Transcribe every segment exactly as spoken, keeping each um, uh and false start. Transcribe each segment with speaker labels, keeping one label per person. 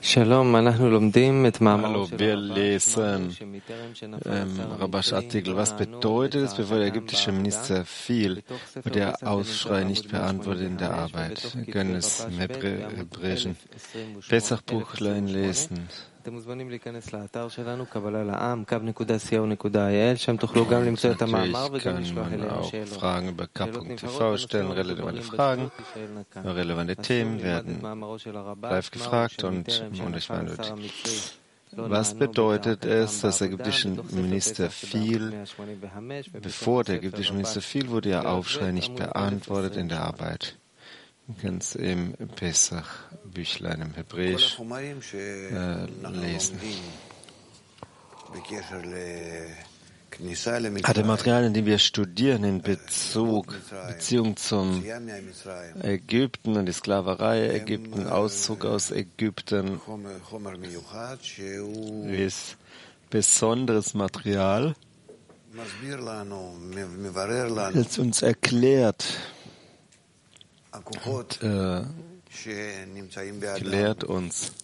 Speaker 1: Hallo, wir lesen ähm, Rabash Artikel. Was bedeutet es, bevor der ägyptische Minister fiel, wurde der Aufschrei nicht beantwortet in der Arbeit? Wir können es im hebräischen Pesach-Buchlein lesen. Natürlich kann man auch Fragen über k punkt t v stellen, relevante Fragen, relevante Themen werden live gefragt und ich meine, was bedeutet es, dass der ägyptische Minister fiel? Bevor der ägyptische Minister fiel, wurde der Aufschrei nicht beantwortet in der Arbeit. Man kann es im Pesach-Büchlein im Hebräisch äh, lesen. Alle Materialien, die wir studieren in Bezug, Beziehung zum Ägypten und die Sklaverei Ägypten, Auszug aus Ägypten, ist besonderes Material, das uns erklärt und äh, klärt uns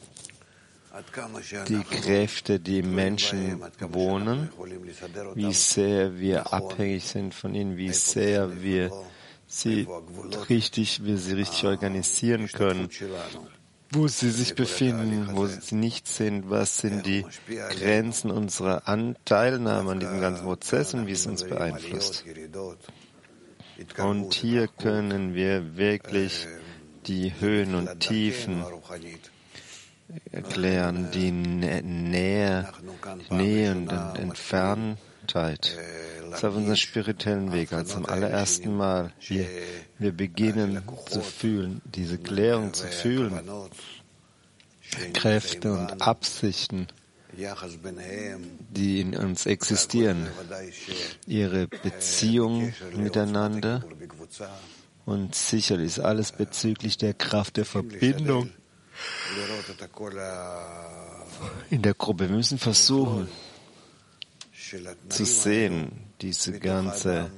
Speaker 1: die Kräfte, die im Menschen wohnen, wie sehr wir abhängig sind von ihnen, wie sehr wir sie richtig, wir sie richtig organisieren können, wo sie sich befinden, wo sie nicht sind, was sind die Grenzen unserer Anteilnahme an diesem ganzen Prozess und wie es uns beeinflusst. Und hier können wir wirklich die Höhen und Tiefen erklären, die Nähe, Nähe und Entferntheit. Das ist auf unserem spirituellen Weg, als zum allerersten Mal wir, wir beginnen zu fühlen, diese Klärung zu fühlen, Kräfte und Absichten, die in uns existieren, ihre Beziehung miteinander und sicherlich ist alles bezüglich der Kraft der Verbindung in der Gruppe. Wir müssen versuchen zu sehen, diese ganze,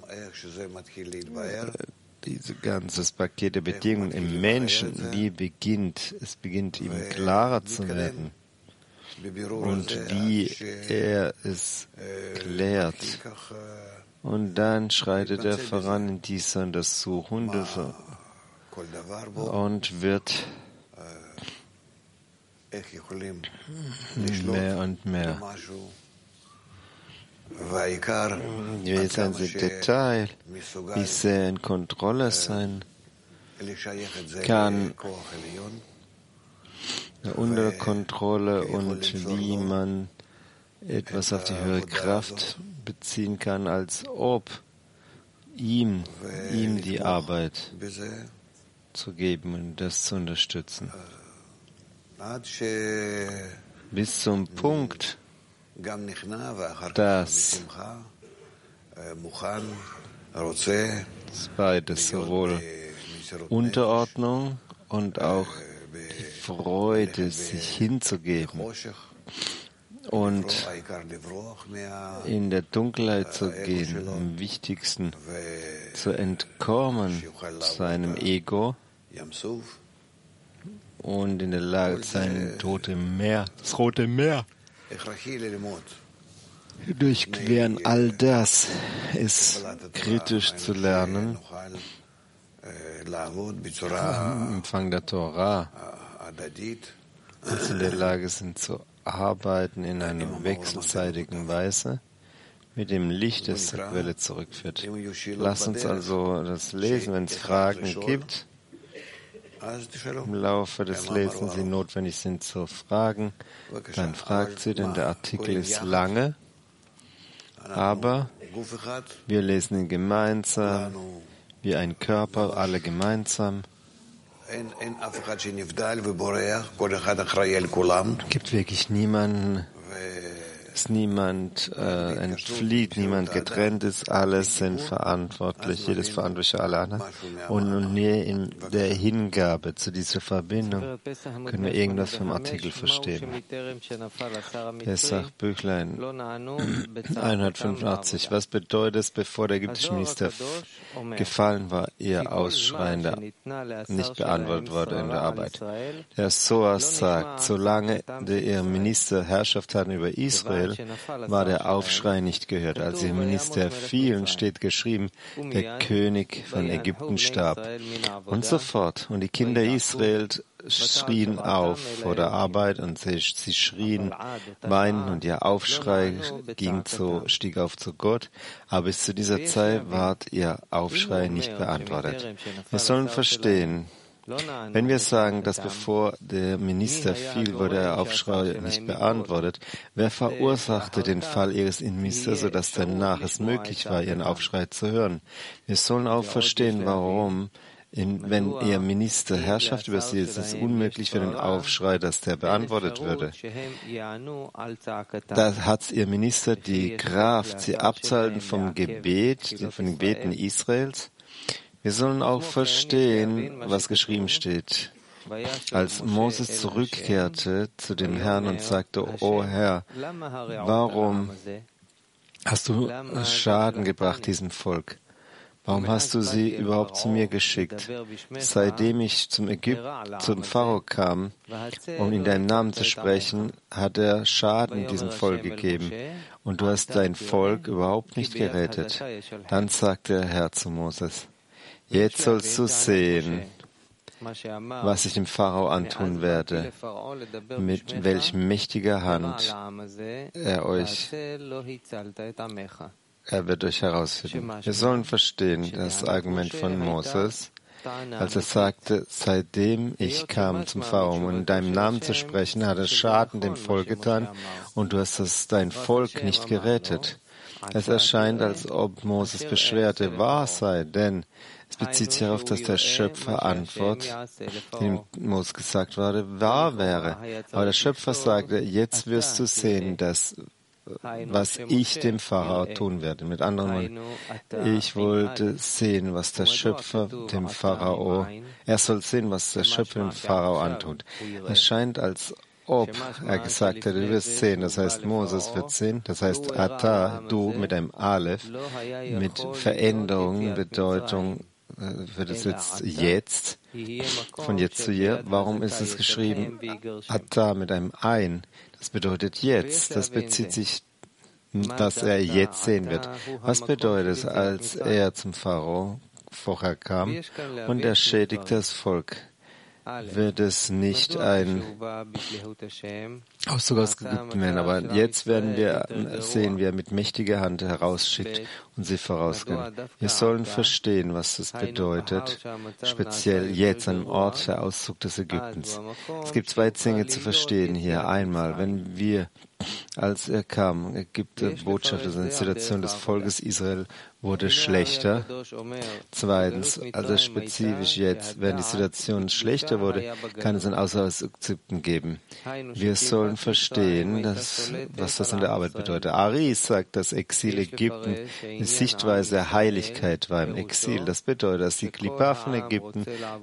Speaker 1: diese ganzes Paket der Bedingungen im Menschen, wie beginnt, es beginnt ihm klarer zu werden und wie er es klärt. Und dann schreitet er voran in dieser Untersuchung und wird mehr und mehr. Wie sein Detail, wie sehr in Kontrolle sein kann, unter Kontrolle und wie man etwas auf die höhere Kraft beziehen kann, als ob ihm, ihm die Arbeit zu geben und das zu unterstützen. Bis zum Punkt, dass beides, sowohl Unterordnung und auch die Freude, sich hinzugeben und in der Dunkelheit zu gehen, am wichtigsten zu entkommen, seinem Ego und in der Lage sein, Tote Meer, das Rote Meer durchqueren. All das ist kritisch zu lernen im Empfang der Torah, dass in der Lage sind zu arbeiten in einer wechselseitigen Weise mit dem Licht, das zur Quelle zurückführt. Lass uns also das lesen, wenn es Fragen gibt. Im Laufe des Lesens, die notwendig sind zu fragen, dann fragt sie, denn der Artikel ist lange, aber wir lesen ihn gemeinsam, wie ein Körper, alle gemeinsam. Es gibt wirklich niemanden, dass niemand äh, entflieht, niemand getrennt ist, alles sind verantwortlich, jedes verantwortlich für alle anderen. Und nun hier in der Hingabe zu dieser Verbindung können wir irgendwas vom Artikel verstehen. Pesach Büchlein hundertfünfundachtzig. Was bedeutet es, bevor der ägyptische Minister gefallen war, ihr Ausschreien nicht beantwortet wurde in der Arbeit? Der Soas sagt, solange der ihr Minister Herrschaft hatten über Israel, war der Aufschrei nicht gehört. Als ihr Minister fielen, steht geschrieben, der König von Ägypten starb. Und so fort. Und die Kinder Israels schrien auf vor der Arbeit und sie, sie schrien, weinten und ihr Aufschrei ging zu, stieg auf zu Gott. Aber bis zu dieser Zeit ward ihr Aufschrei nicht beantwortet. Wir sollen verstehen, wenn wir sagen, dass bevor der Minister fiel, wurde der Aufschrei nicht beantwortet, wer verursachte den Fall ihres Ministers, sodass danach es möglich war, ihren Aufschrei zu hören? Wir sollen auch verstehen, warum, in, wenn ihr Minister Herrschaft über sie ist, es unmöglich für den Aufschrei, dass der beantwortet würde. Da hat ihr Minister die Kraft, sie abzuhalten vom Gebet, von den Gebeten Israels. Wir sollen auch verstehen, was geschrieben steht. Als Moses zurückkehrte zu dem Herrn und sagte, O Herr, warum hast du Schaden gebracht diesem Volk? Warum hast du sie überhaupt zu mir geschickt? Seitdem ich zum Ägypten, zum Pharao kam, um in deinen Namen zu sprechen, hat er Schaden diesem Volk gegeben. Und du hast dein Volk überhaupt nicht gerettet. Dann sagte der Herr zu Moses, jetzt sollst du sehen, was ich dem Pharao antun werde, mit welch mächtiger Hand er euch Er wird euch herausfinden. Wir sollen verstehen das Argument von Moses, als er sagte, seitdem ich kam zum Pharao, um in deinem Namen zu sprechen, hat er Schaden dem Volk getan und du hast das, dein Volk nicht gerettet. Es erscheint, als ob Moses Beschwerde wahr sei, denn es bezieht sich darauf, dass der Schöpfer Antwort, die dem Moses gesagt wurde, wahr wäre. Aber der Schöpfer sagte, jetzt wirst du sehen, dass was ich dem Pharao tun werde. Mit anderen Worten, ich wollte sehen, was der Schöpfer dem Pharao, er soll sehen, was der Schöpfer dem Pharao antut. Es scheint, als ob er gesagt hätte, du wirst sehen, das heißt, Moses wird sehen, das heißt, Ata, du mit einem Aleph, mit Veränderung, Bedeutung, wird es jetzt jetzt, von jetzt zu hier. Warum ist es geschrieben, Ata mit einem Ein? Das bedeutet jetzt. Das bezieht sich, dass er jetzt sehen wird. Was bedeutet es, als er zum Pharao vorher kam und er schädigte das Volk? Wird es nicht ein Auszug aus Ägypten werden, aber jetzt werden wir sehen, wie er mit mächtiger Hand herausschickt und sie vorausgehen. Wir sollen verstehen, was das bedeutet, speziell jetzt an dem Ort der Auszug des Ägyptens. Es gibt zwei Dinge zu verstehen hier. Einmal, wenn wir, als er kam, Ägypter Botschafter, seine Situation des Volkes Israel wurde schlechter. Zweitens, also spezifisch jetzt, wenn die Situation schlechter wurde, kann es ein Außer aus Ägypten geben. Wir sollen verstehen, dass, was das in der Arbeit bedeutet. Ari sagt, dass Exil Ägypten eine Sichtweise der Heiligkeit war im Exil. Das bedeutet, dass die Klippa von Ägypten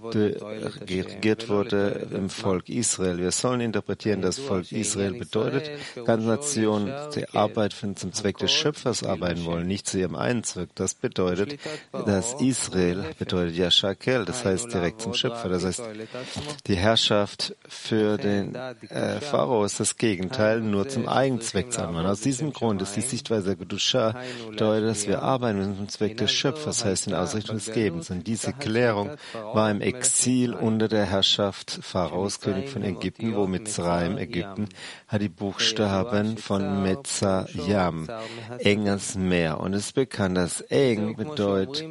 Speaker 1: regiert wurde im Volk Israel. Wir sollen interpretieren, dass Volk Israel bedeutet, ganze Nation die Arbeit zum Zweck des Schöpfers arbeiten wollen, nicht zu ihrem eigenen Zweck. Das bedeutet, dass Israel bedeutet Yashakel, das heißt direkt zum Schöpfer. Das heißt, die Herrschaft für den äh, Pharao ist das Gegenteil, nur zum Eigenzweck zu arbeiten. Aus diesem Grund ist die Sichtweise der Kedusha bedeutet, dass wir arbeiten müssen zum Zweck des Schöpfers, das heißt in Ausrichtung des Gebens. Und diese Klärung war im Exil unter der Herrschaft Pharaos, König von Ägypten, wo Mitzrayim, Ägypten, hat die Buchstaben von Metzayam, enges Meer. Und es ist bekannt, dass eng bedeutet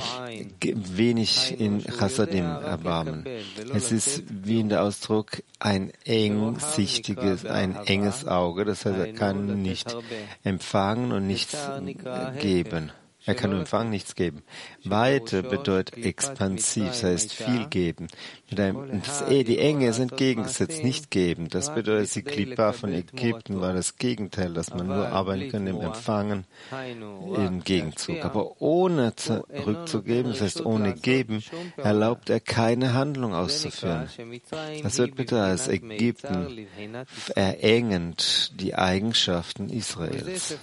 Speaker 1: wenig in Chassadim erbarmen. Es ist wie in der Ausdruck ein engsichtiges, ein enges Auge. Das heißt, er kann nicht empfangen und nichts geben. Er kann nur empfangen, nichts geben. Weite bedeutet expansiv, das heißt viel geben. Mit einem, das, die Enge ist entgegengesetzt, nicht geben. Das bedeutet, die Klippa von Ägypten war das Gegenteil, dass man nur arbeiten kann im Empfangen im Gegenzug. Aber ohne zurückzugeben, das heißt ohne Geben, erlaubt er keine Handlung auszuführen. Das wird bitte als Ägypten verengend die Eigenschaften Israels.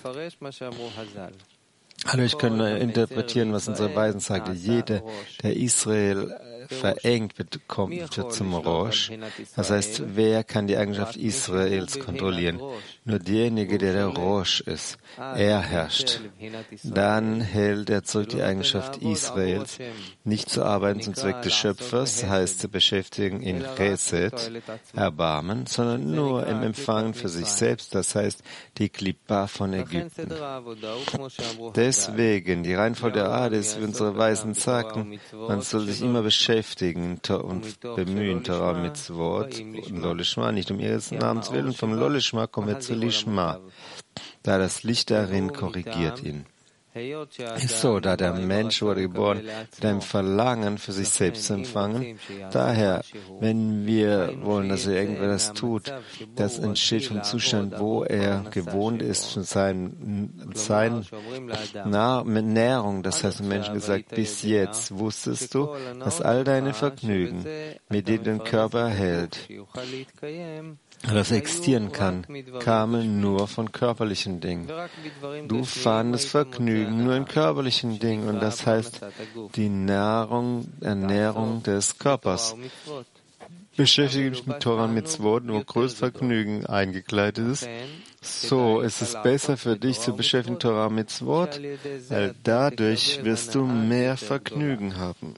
Speaker 1: Hallo, ich kann interpretieren, was unsere Weisen sagten. Jeder, der Israel verengt, bekommt, wird zum Rosh. Das heißt, wer kann die Eigenschaft Israels kontrollieren? Nur derjenige, der der Rosh ist. Er herrscht. Dann hält er zurück die Eigenschaft Israels, nicht zu arbeiten zum Zweck des Schöpfers, heißt zu beschäftigen in Chesed, Erbarmen, sondern nur im Empfangen für sich selbst, das heißt die Klippa von Ägypten. Deswegen, die Reihenfolge der Art ist, wie unsere Weisen sagten, man soll sich immer beschäftigen und bemühen, Torah Mitzvot und Lolishma, nicht um ihres Namens willen. Vom Lolishma kommen wir zu Lishma, da das Licht darin korrigiert ihn. Ist so, da der Mensch wurde geboren mit einem Verlangen für sich selbst zu empfangen. Daher, wenn wir wollen, dass er irgendwer das tut, das entsteht vom Zustand, wo er gewohnt ist, von seinem, seinem mit Nährung. Das heißt, dem Menschen gesagt, bis jetzt wusstest du, dass all deine Vergnügen, mit denen den Körper hält, das existieren kann, kamen nur von körperlichen Dingen. Du fandest Vergnügen nur in körperlichen Dingen, und das heißt die Nahrung, Ernährung des Körpers. Beschäftige dich mit Torah und Mitzvot, wo größtes Vergnügen eingekleidet ist. So ist es besser für dich zu beschäftigen mit Torah und Mitzvot, weil dadurch wirst du mehr Vergnügen haben.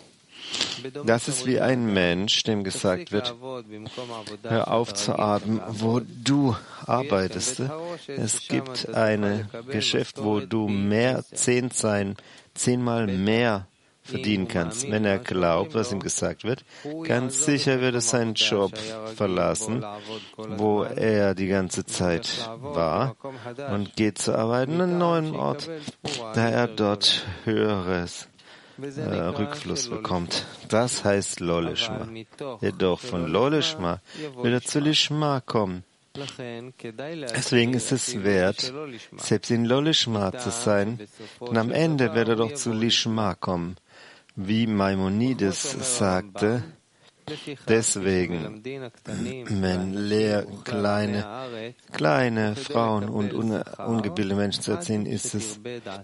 Speaker 1: Das ist wie ein Mensch, dem gesagt wird, hör auf zu atmen, wo du arbeitest. Es gibt ein Geschäft, wo du mehr, zehn sein, zehnmal mehr verdienen kannst. Wenn er glaubt, was ihm gesagt wird, ganz sicher wird er seinen Job verlassen, wo er die ganze Zeit war, und geht zu arbeiten an einem neuen Ort, da er dort höheres Äh, Rückfluss bekommt. Das heißt Lolishma. Jedoch von Lolishma will er zu Lishma kommen. Deswegen ist es wert, selbst in Lolishma zu sein, denn am Ende wird er doch zu Lishma kommen. Wie Maimonides sagte, deswegen, wenn leer, kleine, kleine Frauen und un, ungebildete Menschen zu erziehen, ist es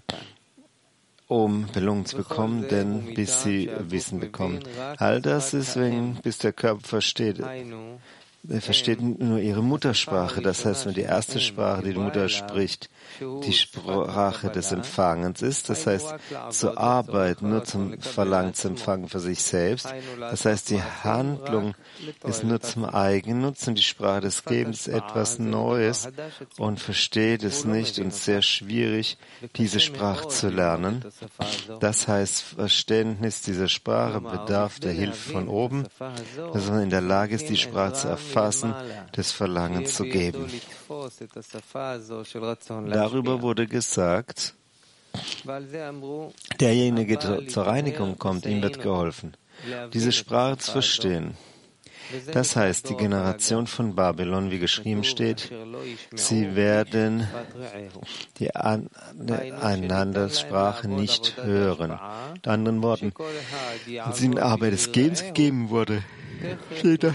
Speaker 1: um Belohnung zu bekommen, denn bis sie Wissen bekommen. All das ist, wenn, bis der Körper versteht. Er versteht nur ihre Muttersprache, das heißt, wenn die erste Sprache, die die Mutter spricht, die Sprache des Empfangens ist, das heißt, zu arbeiten, nur zum Verlangen zu empfangen für sich selbst, das heißt, die Handlung ist nur zum Eigennutzen, die Sprache des Gebens ist etwas Neues, und versteht es nicht und sehr schwierig, diese Sprache zu lernen. Das heißt, Verständnis dieser Sprache bedarf der Hilfe von oben, dass man in der Lage ist, die Sprache zu erfassen, des Verlangens zu geben. Darüber wurde gesagt, derjenige, der zur Reinigung kommt, ihm wird geholfen, diese Sprache zu verstehen. Das heißt, die Generation von Babylon, wie geschrieben steht, sie werden die Einandersprache nicht hören. Mit anderen Worten, als ihnen Arbeit des Gehens gegeben wurde, jeder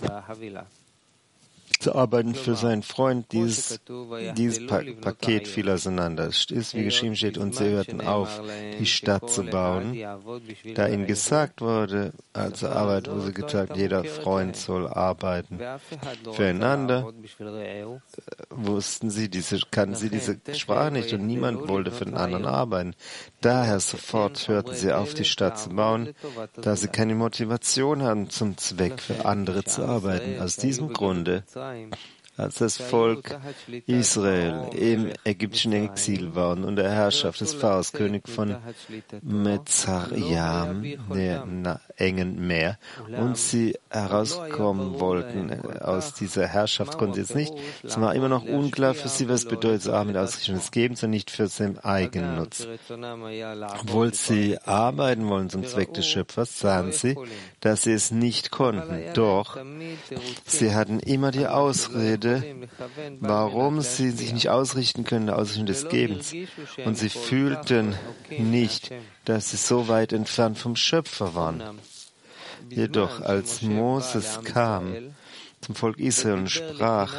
Speaker 1: zu arbeiten für seinen Freund, dieses, dieses pa Paket fiel auseinander. Es ist, wie geschrieben steht, und sie hörten auf, die Stadt zu bauen, da ihnen gesagt wurde, also Arbeit, wo sie gesagt, jeder Freund soll arbeiten füreinander, wussten sie, diese, kannten sie diese Sprache nicht, und niemand wollte für den anderen arbeiten. Daher sofort hörten sie auf, die Stadt zu bauen, da sie keine Motivation hatten, zum Zweck für andere zu arbeiten. Aus diesem Grunde Als das Volk Israel im ägyptischen Exil war und unter der Herrschaft des Pharaos, König von Mezarjam, der engen Meer, und sie herauskommen wollten aus dieser Herrschaft, konnten sie jetzt nicht. Es war immer noch unklar für sie, was bedeutet, so mit Ausrichtung des Gebens und nicht für seinen Eigennutz. Obwohl sie arbeiten wollen zum Zweck des Schöpfers, sahen sie, dass sie es nicht konnten. Doch sie hatten immer die Ausrede, warum sie sich nicht ausrichten können, der Ausrichtung des Gebens. Und sie fühlten nicht, dass sie so weit entfernt vom Schöpfer waren. Jedoch, als Moses kam zum Volk Israel und sprach,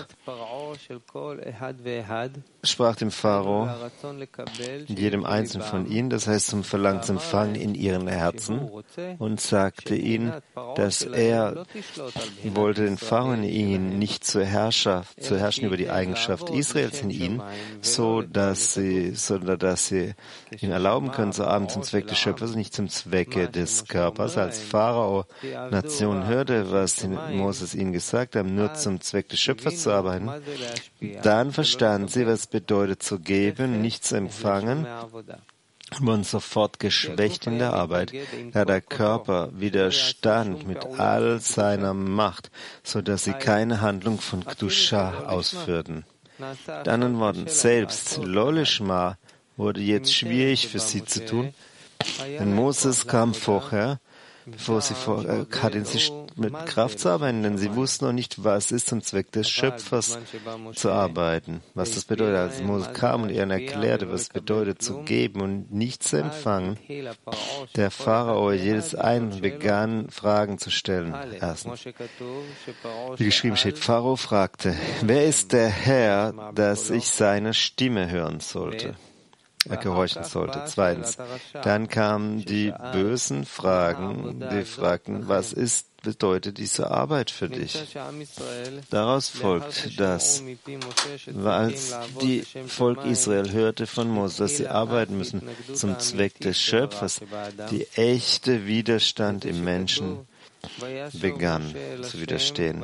Speaker 1: sprach dem Pharao, jedem Einzelnen von ihnen, das heißt zum Verlangen zu empfangen in ihren Herzen, und sagte ihnen, dass er wollte den Pharao in ihnen nicht zur Herrschaft, zu herrschen über die Eigenschaft Israels in ihnen, so dass sie, sondern dass sie ihm erlauben können, zu arbeiten zum Zweck des Schöpfers, nicht zum Zwecke des Körpers. Als Pharao Nation hörte, was Moses ihnen gesagt hat, nur zum Zweck des Schöpfers zu arbeiten, dann verstanden sie, was es bedeutet zu geben, nicht zu empfangen, und wurden sofort geschwächt in der Arbeit, da der Körper widerstand mit all seiner Macht, so dass sie keine Handlung von Kedusha ausführten. Mit anderen Worten, selbst Lolishma wurde jetzt schwierig für sie zu tun, denn Moses kam vorher, bevor sie vor, äh, hatten sie mit Kraft zu arbeiten, denn sie wussten noch nicht, was ist zum Zweck des Schöpfers zu arbeiten, was das bedeutet. Als Moses kam und ihnen erklärte, was es bedeutet zu geben und nicht zu empfangen, der Pharao jedes einen begann, Fragen zu stellen. Erstens, wie geschrieben steht, Pharao fragte, wer ist der Herr, dass ich seine Stimme hören sollte? Er gehorchen sollte. Zweitens, dann kamen die bösen Fragen, die fragten, was ist, bedeutet diese Arbeit für dich? Daraus folgt, dass, als die Volk Israel hörte von Moses, dass sie arbeiten müssen zum Zweck des Schöpfers, die echte Widerstand im Menschen begann zu widerstehen.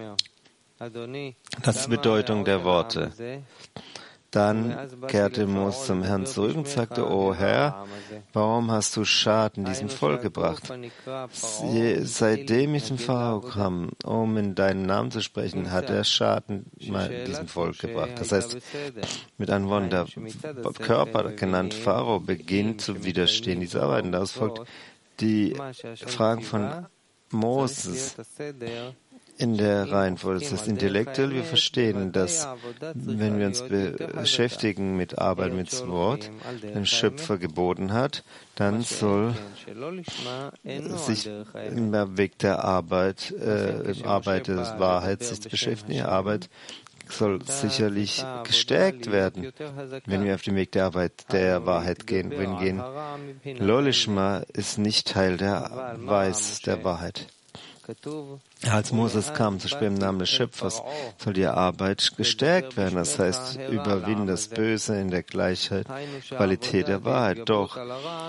Speaker 1: Das ist die Bedeutung der Worte. Dann kehrte Moses zum Herrn zurück und sagte, O Herr, warum hast du Schaden diesem Volk gebracht? Seitdem ich zum Pharao kam, um in deinen Namen zu sprechen, hat er Schaden diesem Volk gebracht. Das heißt, mit anderen Worten, der Körper, genannt Pharao, beginnt zu widerstehen dieser Arbeit. Daraus folgt die Fragen von Moses in der Reihenfolge. Das heißt, intellektuell, wir verstehen, dass, wenn wir uns beschäftigen mit Arbeit, mit dem Wort, den Schöpfer geboten hat, dann soll sich im Weg der Arbeit, äh, im Arbeit der Wahrheit sich beschäftigen. Die Arbeit soll sicherlich gestärkt werden, wenn wir auf den Weg der Arbeit, der Wahrheit gehen. Wenn gehen, Lolishma ist nicht Teil der Weis, der Wahrheit. Als Moses kam zu sprechen im Namen des Schöpfers, soll die Arbeit gestärkt werden. Das heißt, überwinden das Böse in der Gleichheit, Qualität der Wahrheit. Doch,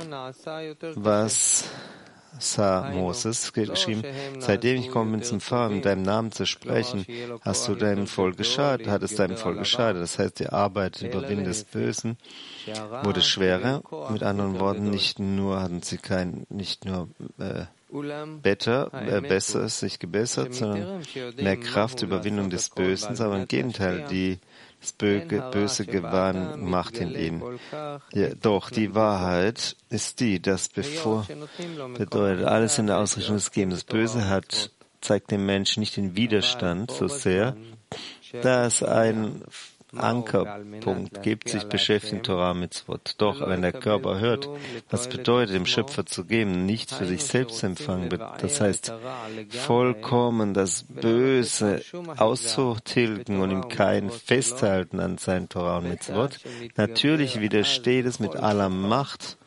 Speaker 1: was sah Moses geschrieben? Seitdem ich komme zum Pharao, in deinem Namen zu sprechen, hast du deinem Volk geschadet, hat es deinem Volk geschadet. Das heißt, die Arbeit, Überwinden des Bösen wurde schwerer. Mit anderen Worten, nicht nur hatten sie kein, nicht nur äh, Better, äh, besser ist sich gebessert, sondern mehr Kraft, Überwindung des Bösen, aber im Gegenteil, die, das Böse gewann Macht in ihnen. Ja, doch die Wahrheit ist die, dass bevor, bedeutet alles in der Ausrichtung des Gebens. Das Böse hat, zeigt dem Menschen nicht den Widerstand so sehr, da es ein Ankerpunkt gibt, sich beschäftigt Torah Mitzvot. Doch wenn der Körper hört, was bedeutet, dem Schöpfer zu geben, nichts für sich selbst zu empfangen, das heißt, vollkommen das Böse auszutilgen und ihm kein Festhalten an sein Torah und Mitzvot, natürlich widersteht es mit aller Macht,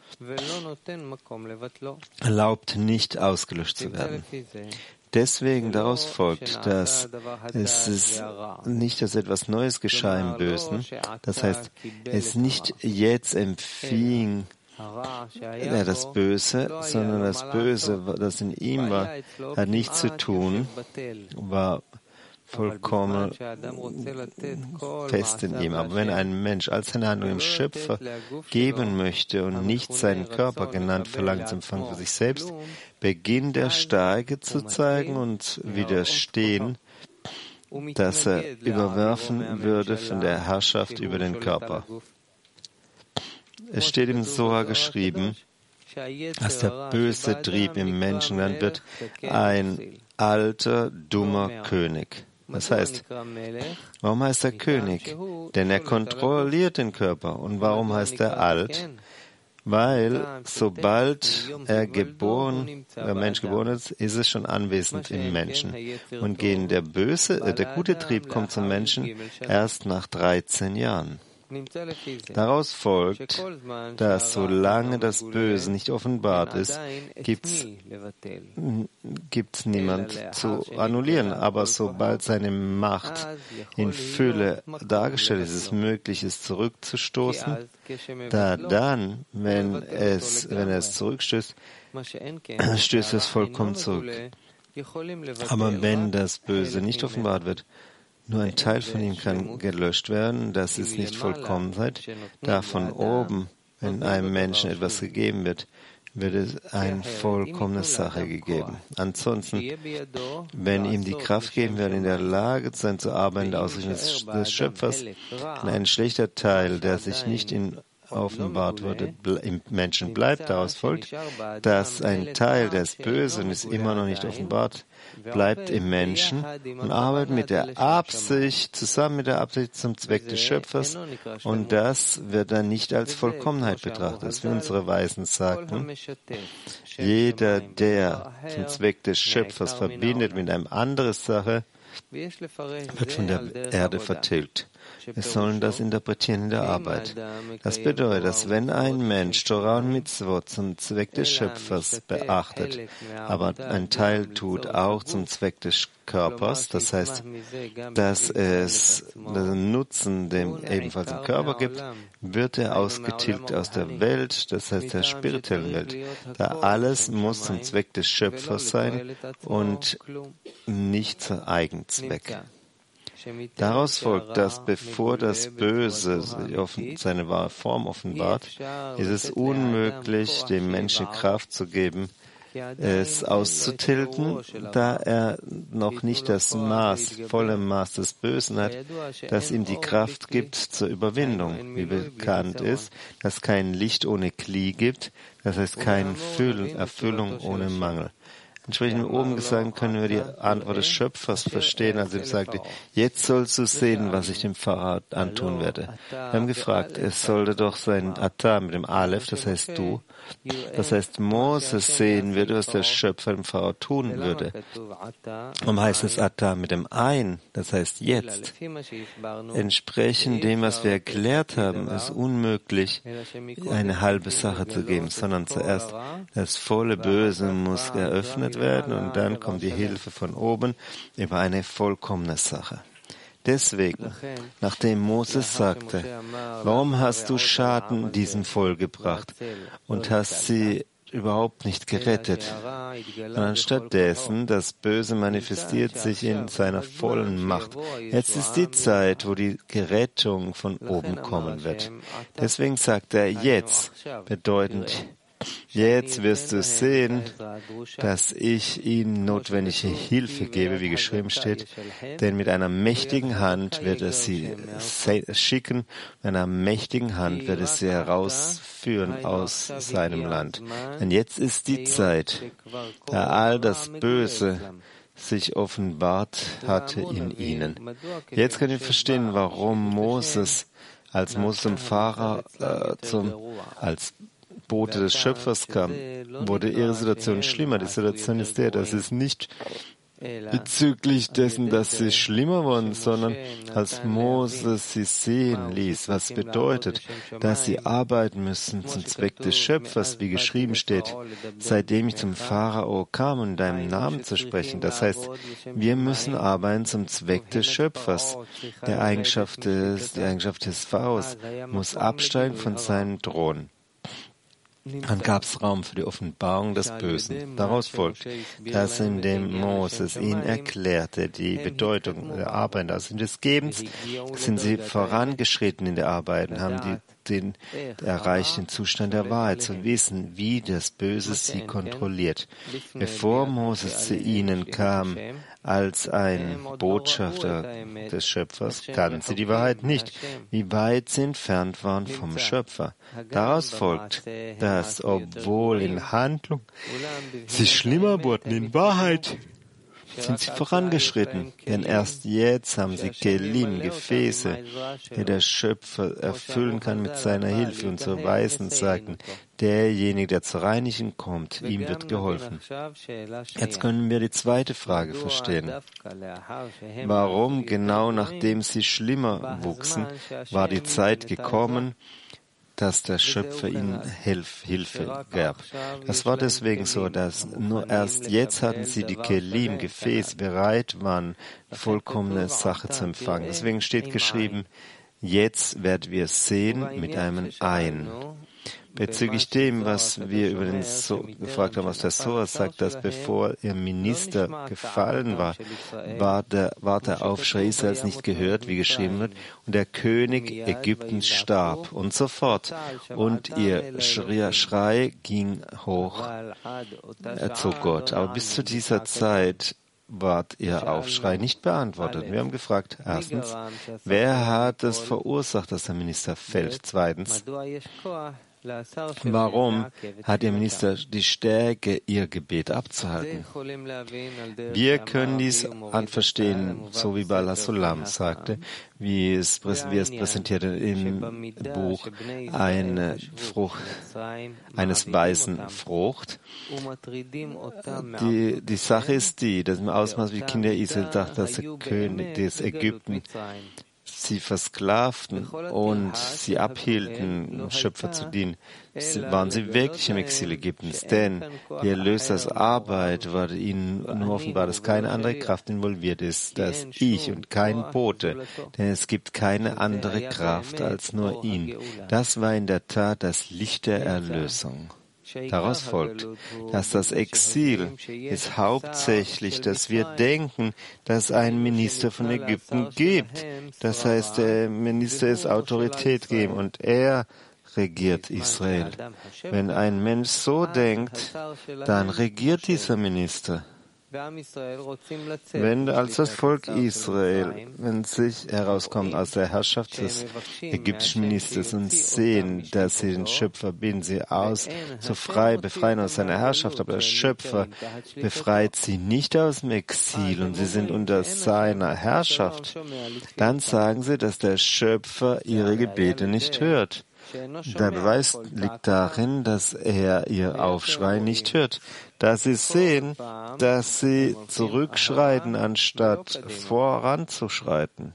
Speaker 1: erlaubt nicht ausgelöscht zu werden. Deswegen daraus folgt, dass es ist nicht, dass etwas Neues geschah im Bösen, das heißt, es nicht jetzt empfing ja, das Böse, sondern das Böse, das in ihm war, hat nichts zu tun, war vollkommen fest in ihm. Aber wenn ein Mensch als seine Handlung dem Schöpfer geben möchte und nicht seinen Körper genannt Verlangen zu empfangen für sich selbst, beginnt er Stärke zu zeigen und widerstehen, dass er überwerfen würde von der Herrschaft über den Körper. Es steht im Zohar geschrieben, dass der böse Trieb im Menschen dann wird ein alter, dummer König. Das heißt, warum heißt er König? Denn er kontrolliert den Körper. Und warum heißt er alt? Weil sobald er geboren, der Mensch geboren ist, ist es schon anwesend im Menschen. Und gegen der böse, äh, der gute Trieb kommt zum Menschen erst nach dreizehn Jahren. Daraus folgt, dass solange das Böse nicht offenbart ist, gibt es niemand zu annullieren. Aber sobald seine Macht in Fülle dargestellt ist, ist es möglich, es zurückzustoßen, da dann, wenn es, wenn er es zurückstößt, stößt es vollkommen zurück. Aber wenn das Böse nicht offenbart wird, nur ein Teil von ihm kann gelöscht werden, das ist nicht Vollkommenheit. Da von oben, wenn einem Menschen etwas gegeben wird, wird es eine vollkommene Sache gegeben. Ansonsten, wenn ihm die Kraft geben wird, in der Lage zu sein, zu arbeiten, in der Ausrichtung des, des Schöpfers, ein schlechter Teil, der sich nicht in offenbart wurde, im Menschen bleibt, daraus folgt, dass ein Teil des Bösen ist immer noch nicht offenbart, bleibt im Menschen und arbeitet mit der Absicht, zusammen mit der Absicht zum Zweck des Schöpfers, und das wird dann nicht als Vollkommenheit betrachtet. Wie unsere Weisen sagten, jeder, der zum Zweck des Schöpfers verbindet mit einer anderen Sache, wird von der Erde vertilgt. Wir sollen das interpretieren in der Arbeit. Das bedeutet, dass wenn ein Mensch Torah und Mitzvot zum Zweck des Schöpfers beachtet, aber ein Teil tut auch zum Zweck des Körpers, das heißt, dass es den Nutzen dem ebenfalls im Körper gibt, wird er ausgetilgt aus der Welt, das heißt der spirituellen Welt. Da alles muss zum Zweck des Schöpfers sein und nicht zum Eigenzweck. Daraus folgt, dass bevor das Böse seine wahre Form offenbart, ist es unmöglich, dem Menschen Kraft zu geben, es auszutilgen, da er noch nicht das Maß, volle Maß des Bösen hat, das ihm die Kraft gibt zur Überwindung. Wie bekannt ist, dass kein Licht ohne Kli gibt, das heißt keine Erfüllung ohne Mangel. Entsprechend oben gesagt, können wir die Antwort des Schöpfers verstehen, als er sagte, jetzt sollst du sehen, was ich dem Pharao antun werde. Wir haben gefragt, es sollte doch sein Ata mit dem Aleph, das heißt du, das heißt Moses sehen würde, was der Schöpfer dem Pharao tun würde. Warum heißt es Ata mit dem Ein, das heißt jetzt? Entsprechend dem, was wir erklärt haben, ist unmöglich, eine halbe Sache zu geben, sondern zuerst das volle Böse muss eröffnet werden und dann kommt die Hilfe von oben über eine vollkommene Sache. Deswegen, nachdem Moses sagte, warum hast du Schaden diesem Volk gebracht und hast sie überhaupt nicht gerettet, sondern stattdessen das Böse manifestiert sich in seiner vollen Macht. Jetzt ist die Zeit, wo die Gerettung von oben kommen wird. Deswegen sagt er jetzt, bedeutend, jetzt wirst du sehen, dass ich ihnen notwendige Hilfe gebe, wie geschrieben steht, denn mit einer mächtigen Hand wird er sie schicken, mit einer mächtigen Hand wird er sie herausführen aus seinem Land. Denn jetzt ist die Zeit, da all das Böse sich offenbart hatte in ihnen. Jetzt könnt ihr verstehen, warum Moses, als Moses zum Pharao, äh, zum, als Bote des Schöpfers kam, wurde ihre Situation schlimmer. Die Situation ist der, dass es nicht bezüglich dessen, dass sie schlimmer wurden, sondern als Moses sie sehen ließ, was bedeutet, dass sie arbeiten müssen zum Zweck des Schöpfers, wie geschrieben steht, seitdem ich zum Pharao kam, um deinen Namen zu sprechen. Das heißt, wir müssen arbeiten zum Zweck des Schöpfers. Der Eigenschaft des, die Eigenschaft des Pharaos muss absteigen von seinem Thron. Entsprechend dem, was wir erklärt haben, ist unmöglich, dem Menschen Kraft zu geben, es auszutilgen, da er noch nicht das Maß, volle Maß des Bösen hat. Das heißt, wir müssen arbeiten zum Zweck des Schöpfers. Der Eigenschaft des, die Eigenschaft des Pharaos muss absteigen von seinem Thron. Dann gab es Raum für die Offenbarung des Bösen. Daraus folgt, dass indem Moses ihnen erklärte, die Bedeutung der Arbeit, also des Gebens, sind sie vorangeschritten in der Arbeit und haben die den erreichten Zustand der Wahrheit, zu wissen, wie das Böse sie kontrolliert. Bevor Moses zu ihnen kam, als ein Botschafter des Schöpfers, kannten sie die Wahrheit nicht, wie weit sie entfernt waren vom Schöpfer. Daraus folgt, dass, obwohl in Handlung sie schlimmer wurden, in Wahrheit sind sie vorangeschritten, denn erst jetzt haben sie Kelim, Gefäße, die der Schöpfer erfüllen kann mit seiner Hilfe, und so Weisen sagten, derjenige, der zur Reinigung kommt, ihm wird geholfen. Jetzt können wir die zweite Frage verstehen. Warum genau nachdem sie schlimmer wuchsen, war die Zeit gekommen, dass der Schöpfer ihnen Hilf, Hilfe gab. Das war deswegen so, dass nur erst jetzt hatten sie die Kelim, Gefäße, bereit waren, vollkommene Sache zu empfangen. Deswegen steht geschrieben, jetzt werden wir sehen mit einem Ein. Bezüglich dem, was wir über den so gefragt haben, was der Sohar sagt, dass bevor ihr Minister gefallen war, war der, war der Aufschrei Israels nicht gehört, wie geschrieben wird, und der König Ägyptens starb und so fort. Und ihr Schrei ging hoch zu Gott. Aber bis zu dieser Zeit ward ihr Aufschrei nicht beantwortet. Wir haben gefragt, erstens, wer hat es verursacht, dass der Minister fällt? Zweitens, warum hat Ihr Minister die Stärke, Ihr Gebet abzuhalten? Wir können dies verstehen, so wie Baal HaSulam sagte, wie es, wie es präsentierte im Buch eine Frucht, eines weißen Frucht. Die, die Sache ist die, dass im Ausmaß wie Kinder Israel dachten, dass der König des Ägypten sie versklavten und sie abhielten, dem Schöpfer zu dienen, waren sie wirklich im Exil Ägyptens. Denn die Erlösers Arbeit war ihnen nur offenbar, dass keine andere Kraft involviert ist, dass ich und kein Bote, denn es gibt keine andere Kraft als nur ihn. Das war in der Tat das Licht der Erlösung. Daraus folgt, dass das Exil ist hauptsächlich, dass wir denken, dass es einen Minister von Ägypten gibt. Das heißt, der Minister ist Autorität geben und er regiert Israel. Wenn ein Mensch so denkt, dann regiert dieser Minister. Wenn als das Volk Israel, wenn sich herauskommt aus der Herrschaft des ägyptischen Ministers und sehen, dass sie den Schöpfer binden sie aus, so frei befreien aus seiner Herrschaft, aber der Schöpfer befreit sie nicht aus dem Exil und sie sind unter seiner Herrschaft, dann sagen sie, dass der Schöpfer ihre Gebete nicht hört. Der Beweis liegt darin, dass er ihr Aufschrei nicht hört, dass sie sehen, dass sie zurückschreiten, anstatt voranzuschreiten.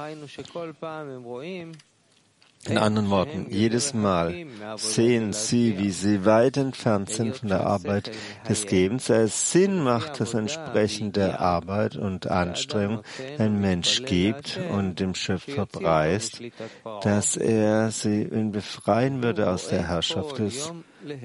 Speaker 1: In anderen Worten, jedes Mal sehen sie, wie sie weit entfernt sind von der Arbeit des Gebens. Es Sinn macht, dass entsprechend der Arbeit und Anstrengung ein Mensch gibt und dem Schöpfer preist, dass er sie befreien würde aus der Herrschaft des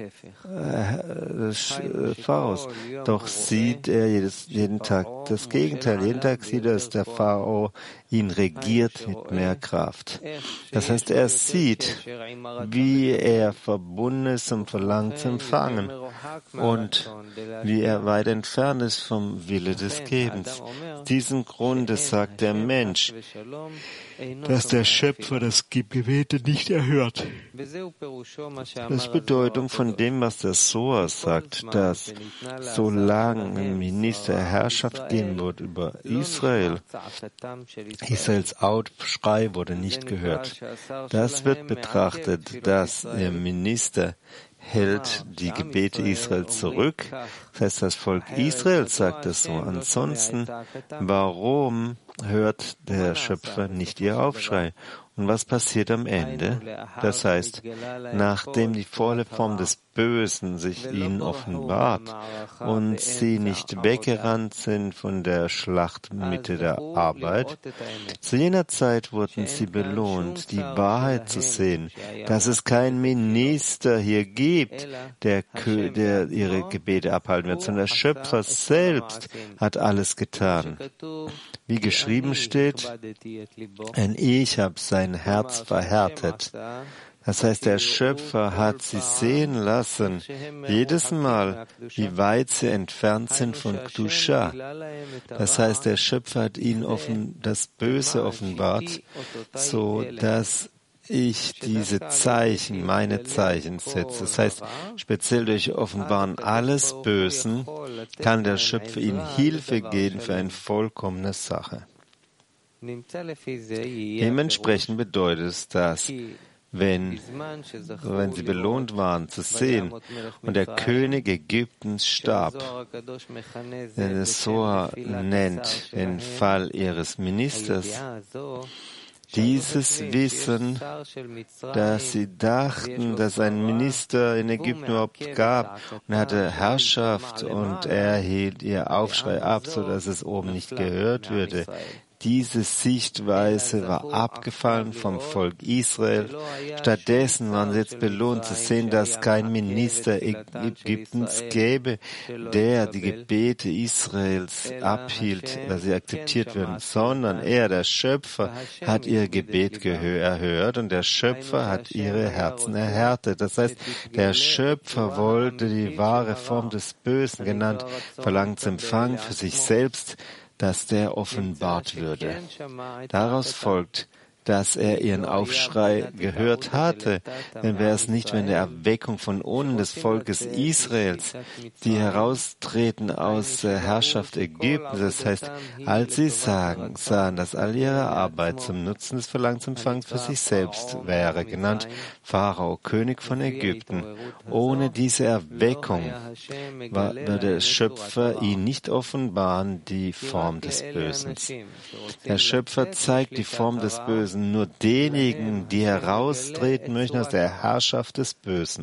Speaker 1: des Pharaos. Doch sieht er jedes, jeden Tag das Gegenteil. Jeden Tag sieht er, dass der Pharao ihn regiert mit mehr Kraft. Das heißt, er sieht, wie er verbunden ist und verlangt zu empfangen und wie er weit entfernt ist vom Wille des Gebens. Diesen Grunde sagt der Mensch, dass der Schöpfer das Gebete nicht erhört. Das ist Bedeutung von dem, was der Sohar sagt, dass solange ein Minister Herrschaft geben wird über Israel, Israels Aufschrei wurde nicht gehört. Das wird betrachtet, dass der Minister hält die Gebete Israels zurück. Das heißt, das Volk Israel sagt es so. Ansonsten, warum hört der Schöpfer nicht ihr Aufschrei? Und was passiert am Ende? Das heißt, nachdem die volle Form des Bösen sich ihnen offenbart und sie nicht weggerannt sind von der Schlachtmitte der Arbeit, zu jener Zeit wurden sie belohnt, die Wahrheit zu sehen, dass es keinen Minister hier gibt, der, der ihre Gebete abhalten wird, sondern der Schöpfer selbst hat alles getan. Wie geschrieben steht, denn ich habe sein Herz verhärtet. Das heißt, der Schöpfer hat sie sehen lassen, jedes Mal, wie weit sie entfernt sind von Kedusha. Das heißt, der Schöpfer hat ihnen offen, das Böse offenbart, so dass ich diese Zeichen, meine Zeichen setze. Das heißt, speziell durch Offenbaren alles Bösen kann der Schöpfer ihnen Hilfe geben für eine vollkommene Sache. Dementsprechend bedeutet es, dass Wenn, wenn sie belohnt waren, zu sehen, und der König Ägyptens starb, denn der Zohar nennt den Fall ihres Ministers, dieses Wissen, dass sie dachten, dass ein Minister in Ägypten überhaupt gab und er hatte Herrschaft und er hielt ihr Aufschrei ab, sodass es oben nicht gehört würde. Diese Sichtweise war abgefallen vom Volk Israel. Stattdessen waren sie jetzt belohnt zu sehen, dass kein Minister Ägyptens gäbe, der die Gebete Israels abhielt, dass sie akzeptiert werden, sondern er, der Schöpfer, hat ihr Gebet erhört und der Schöpfer hat ihre Herzen erhärtet. Das heißt, der Schöpfer wollte die wahre Form des Bösen, genannt, verlangt zu empfangen für sich selbst, dass der offenbart würde. Daraus folgt, dass er ihren Aufschrei gehört hatte, denn wäre es nicht, wenn der Erweckung von unten des Volkes Israels, die heraustreten aus der Herrschaft Ägyptens, das heißt, als sie sagen, sahen, dass all ihre Arbeit zum Nutzen des Verlangensempfangs für sich selbst wäre, genannt Pharao, König von Ägypten. Ohne diese Erweckung war, würde der Schöpfer ihn nicht offenbaren, die Form des Bösen. Der Schöpfer zeigt die Form des Bösen nur denjenigen, die heraustreten möchten aus der Herrschaft des Bösen.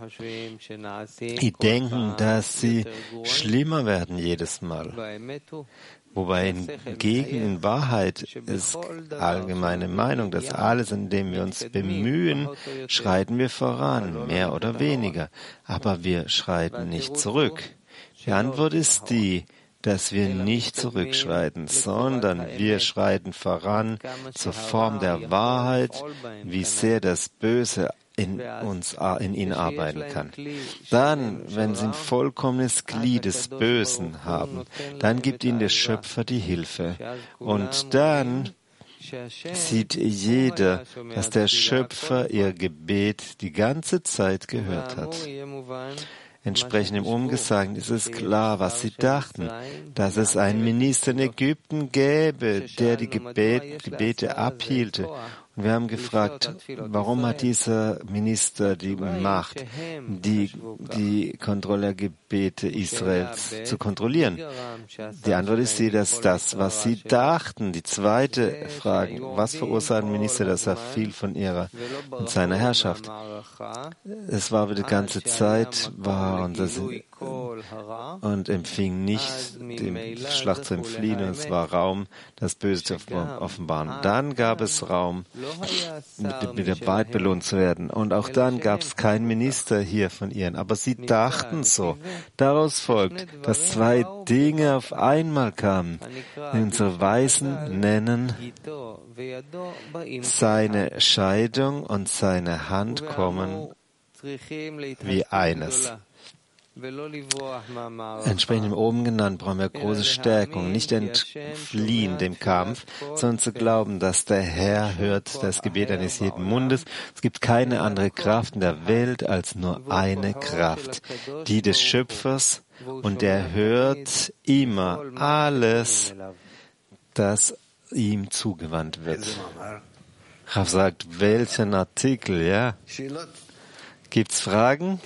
Speaker 1: Die denken, dass sie schlimmer werden jedes Mal. Wobei hingegen in Wahrheit ist allgemeine Meinung, dass alles, in dem wir uns bemühen, schreiten wir voran, mehr oder weniger. Aber wir schreiten nicht zurück. Die Antwort ist die, dass wir nicht zurückschreiten, sondern wir schreiten voran zur Form der Wahrheit, wie sehr das Böse in uns, in ihnen arbeiten kann. Dann, wenn sie ein vollkommenes Glied des Bösen haben, dann gibt ihnen der Schöpfer die Hilfe. Und dann sieht jeder, dass der Schöpfer ihr Gebet die ganze Zeit gehört hat. Entsprechend im Umgesagt ist es klar, was sie dachten, dass es einen Minister in Ägypten gäbe, der die Gebet, Gebete abhielte. Und wir haben gefragt, warum hat dieser Minister die Macht, die, die Kontrolle der Gebete Israels zu kontrollieren? Die Antwort ist die, dass das, was sie dachten, die zweite Frage, was verursacht ein Minister, dass er viel von ihrer und seiner Herrschaft? Es war die ganze Zeit, war und, das, und empfing nicht die Schlacht zu entfliehen, und es war Raum, das Böse zu offenbaren. Dann gab es Raum, mit, mit der Wahrheit belohnt zu werden. Und auch dann gab es keinen Minister hier von ihnen. Aber sie dachten so. Daraus folgt, dass zwei Dinge auf einmal kamen. Unsere Weisen nennen seine Scheidung und seine Hand kommen wie eines. Entsprechend im oben genannt brauchen wir große Stärkung, nicht entfliehen dem Kampf, sondern zu glauben, dass der Herr hört das Gebet eines jeden Mundes. Es gibt keine andere Kraft in der Welt als nur eine Kraft, die des Schöpfers, und er hört immer alles, das ihm zugewandt wird. Rav sagt, welchen Artikel, ja? Gibt's Fragen?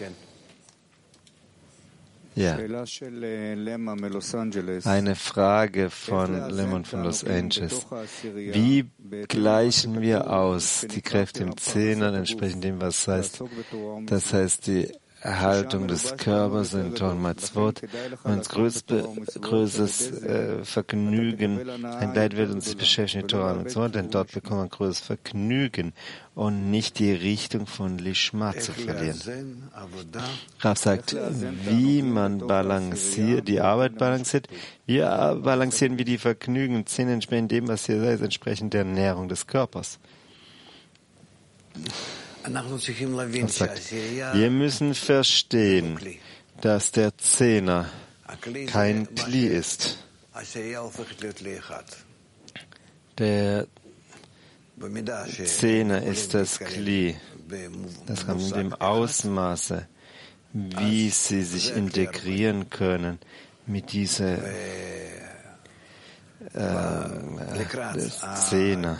Speaker 1: Ja. Eine Frage von Lemon von Los Angeles. Wie gleichen wir aus die Kräfte im Zehner entsprechend dem, was heißt? Das heißt, die Erhaltung des Körpers in Torah Matzvot, uns größtes äh, Vergnügen, ein Leid wird uns beschäftigen mit Torah Matzvot, denn dort bekommt man größtes Vergnügen und nicht die Richtung von Lishma zu verlieren. Rav sagt, wie man balanciert, die Arbeit balanciert, wir balancieren wie die Vergnügen, sind entsprechend dem, was hier ist, entsprechend der Ernährung des Körpers. Er sagt, wir müssen verstehen, dass der Zehner kein Kli ist. Der Zehner ist das Kli. Das kommt in dem Ausmaße, wie sie sich integrieren können mit dieser äh, Zehner.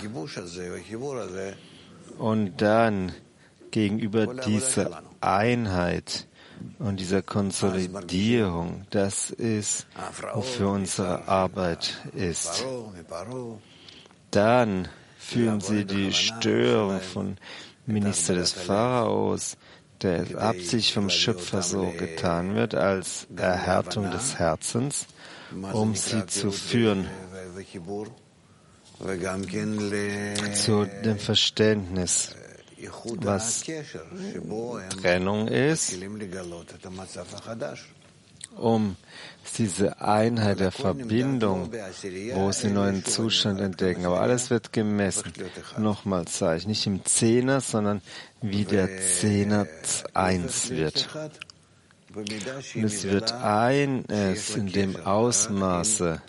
Speaker 1: Und dann gegenüber dieser Einheit und dieser Konsolidierung, das ist, wofür unsere Arbeit ist. Dann fühlen sie die Störung von Minister des Pharaos, der absichtlich vom Schöpfer so getan wird, als Erhärtung des Herzens, um sie zu führen zu dem Verständnis, was Trennung ist, um diese Einheit der Verbindung, wo sie einen neuen Zustand entdecken. Aber alles wird gemessen. Nochmals sage ich, nicht im Zehner, sondern wie der Zehner eins wird. Und es wird eines in dem Ausmaße,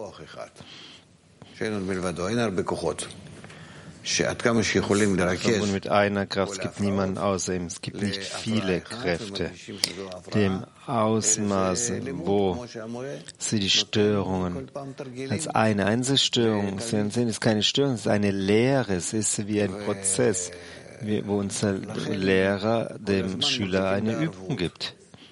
Speaker 1: und mit einer Kraft, es gibt niemanden außer ihm, es gibt nicht viele Kräfte, dem Ausmaße, wo sie die Störungen als eine Einzelstörung sehen, ist keine Störung, es ist eine Lehre, es ist wie ein Prozess, wo unser Lehrer dem Schüler eine Übung gibt.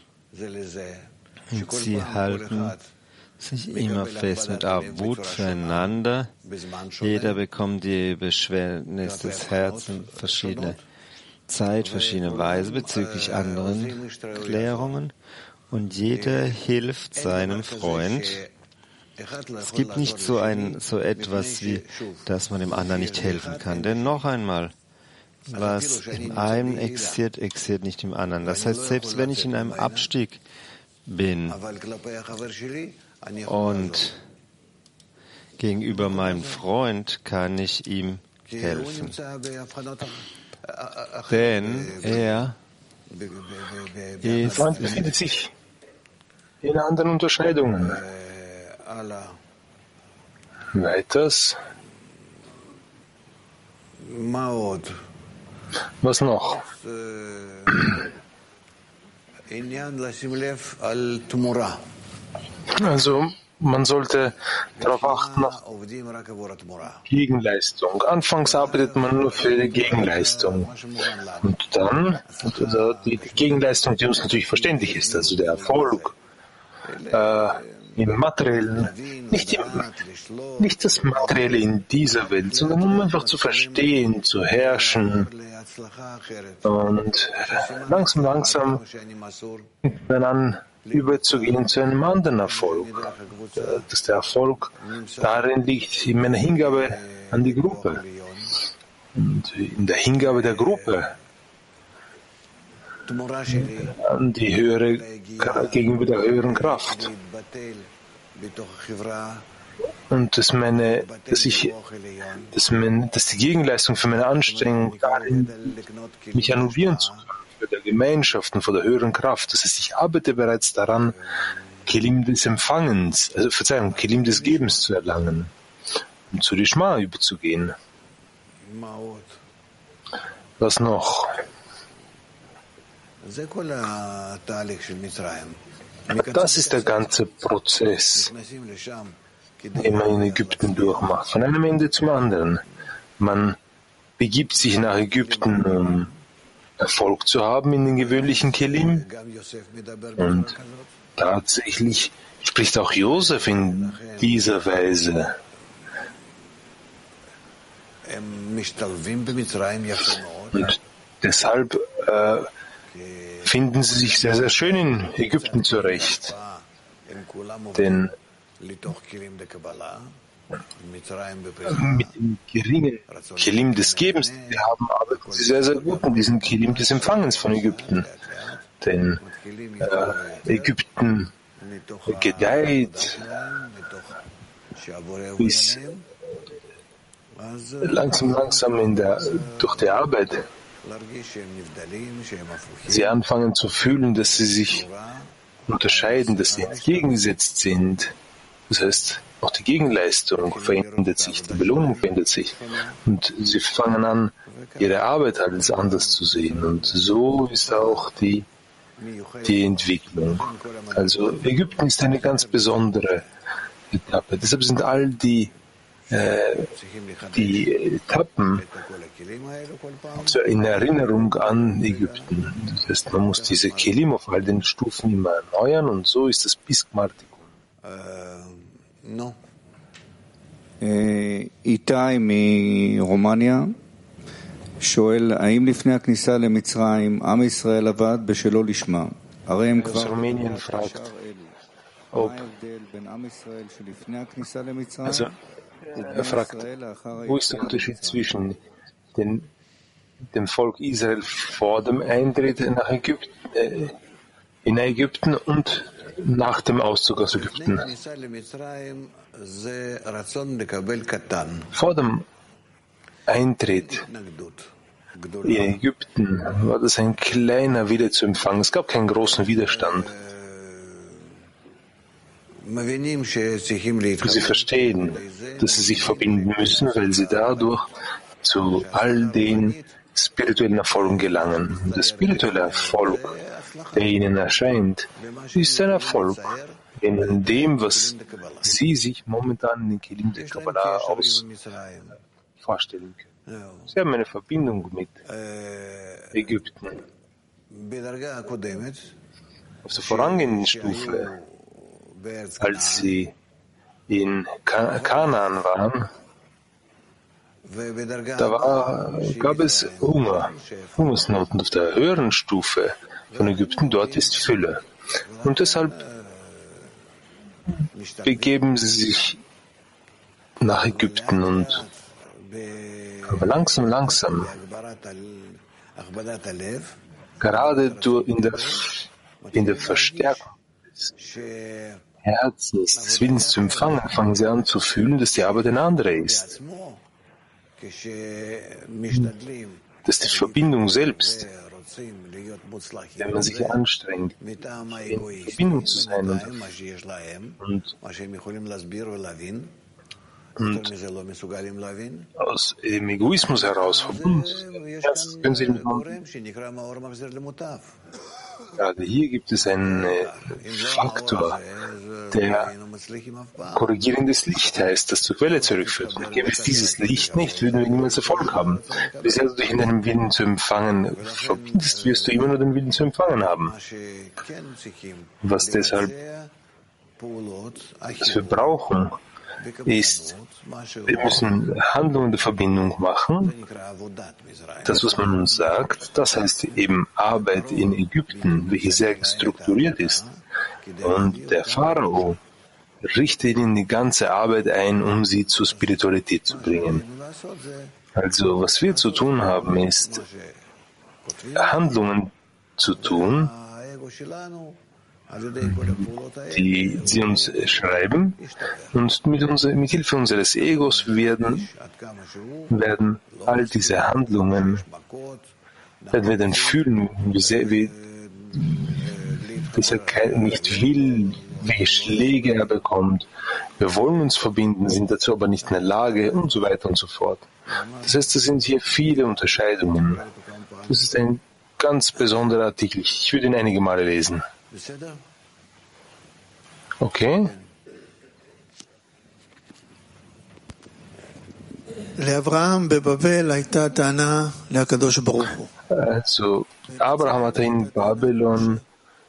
Speaker 1: Und sie halten sich immer fest mit Avut füreinander. Jeder bekommt die Beschwernis des Herzens, verschiedene Zeit, verschiedene Weise bezüglich anderen Klärungen. Und jeder hilft seinem Freund. Es gibt nicht so ein, so etwas wie, dass man dem anderen nicht helfen kann. Denn noch einmal, was im einen existiert, existiert nicht im anderen. Das heißt, selbst wenn ich in einem Abstieg bin, und gegenüber meinem Freund kann ich ihm helfen. Denn er ist
Speaker 2: Freund befindet sich in anderen Unterscheidungen. Weiters. Was noch? Also, man sollte darauf achten, auf Gegenleistung. Anfangs arbeitet man nur für die Gegenleistung. Und dann, also die Gegenleistung, die uns natürlich verständlich ist, also der Erfolg äh, im Materiellen, nicht, im, nicht das Materielle in dieser Welt, sondern um einfach zu verstehen, zu herrschen und langsam, langsam dann überzugehen zu einem anderen Erfolg, dass der Erfolg darin liegt, in meiner Hingabe an die Gruppe. Und in der Hingabe der Gruppe an die höhere, gegenüber der höheren Kraft. Und dass meine, dass ich, dass, meine, dass die Gegenleistung für meine Anstrengung darin liegt, mich annullieren zu können, für der Gemeinschaft und vor der höheren Kraft. Das heißt, ich arbeite bereits daran, Kelim des Empfangens, also Verzeihung, Kelim des Gebens zu erlangen, um zu Lishma überzugehen. Was noch? Das ist der ganze Prozess, den man in Ägypten durchmacht, von einem Ende zum anderen. Man begibt sich nach Ägypten, um Erfolg zu haben in den gewöhnlichen Kelim. Und tatsächlich spricht auch Josef in dieser Weise. Und deshalb äh, finden sie sich sehr, sehr schön in Ägypten zurecht. Denn mit dem geringen Kelim des Gebens, den wir haben, arbeiten sie sehr, sehr gut mit diesem Kelim des Empfangens von Ägypten. Denn äh, Ägypten gedeiht bis langsam, langsam in der, durch die Arbeit sie anfangen zu fühlen, dass sie sich unterscheiden, dass sie entgegengesetzt sind. Das heißt, auch die Gegenleistung verändert sich, die Belohnung verändert sich. Und sie fangen an, ihre Arbeit als anders zu sehen. Und so ist auch die, die Entwicklung. Also Ägypten ist eine ganz besondere Etappe. Deshalb sind all die Äh, die Etappen in Erinnerung an Ägypten. Das heißt, man muss diese Kelim auf all den Stufen immer erneuern und so ist das bis Gmartikun.
Speaker 3: No. איתי מרומניה שואל, האם לפני הכניסה למצרים עם ישראל עבד בשלא לשמה? הרי הם כבר...
Speaker 2: Rumänien fragt, ob... Also, er fragt, wo ist der Unterschied zwischen den, dem Volk Israel vor dem Eintritt nach Ägypten, äh, in Ägypten und nach dem Auszug aus Ägypten? Vor dem Eintritt in Ägypten war das ein kleiner Wille zu empfangen. Es gab keinen großen Widerstand. Sie verstehen, dass sie sich verbinden müssen, weil sie dadurch zu all den spirituellen Erfolgen gelangen. Der spirituelle Erfolg, der ihnen erscheint, ist ein Erfolg in dem, was sie sich momentan in den Kelim der Kabbalah aus vorstellen können. Sie haben eine Verbindung mit Ägypten. Auf der vorangehenden Stufe, als sie in Ka- Kanaan waren, da war, gab es Hunger, Hungersnot. Und auf der höheren Stufe von Ägypten, dort ist Fülle. Und deshalb begeben sie sich nach Ägypten und aber langsam, langsam, gerade durch in der, in der Verstärkung des Herzens, des Willens zu empfangen, fangen sie an zu fühlen, dass die Arbeit eine andere ist. Dass die Verbindung selbst, wenn man sich anstrengt, in Verbindung zu sein und, und, und aus dem Egoismus heraus verbunden ist, können sie mit Gerade hier gibt es einen äh, Faktor, der korrigierendes Licht heißt, das zur Quelle zurückführt. Und gäbe es dieses Licht nicht, würden wir niemals Erfolg haben. Bis du dich in deinem Willen zu empfangen verbindest, wirst du immer nur den Willen zu empfangen haben. Was deshalb, was wir brauchen, ist, wir müssen Handlungen der Verbindung machen. Das, was man uns sagt, das heißt eben Arbeit in Ägypten, welche sehr strukturiert ist. Und der Pharao richtet ihnen die ganze Arbeit ein, um sie zur Spiritualität zu bringen. Also, was wir zu tun haben, ist, Handlungen zu tun, die sie uns schreiben, und mit, unser, mit Hilfe unseres Egos werden, werden all diese Handlungen, werden wir dann fühlen, wie sehr, wie, dass er nicht will, welche Schläge er bekommt. Wir wollen uns verbinden, sind dazu aber nicht in der Lage und so weiter und so fort. Das heißt, das sind hier viele Unterscheidungen. Das ist ein ganz besonderer Artikel. Ich würde ihn einige Male lesen. Okay. Also, Abraham hatte in Babylon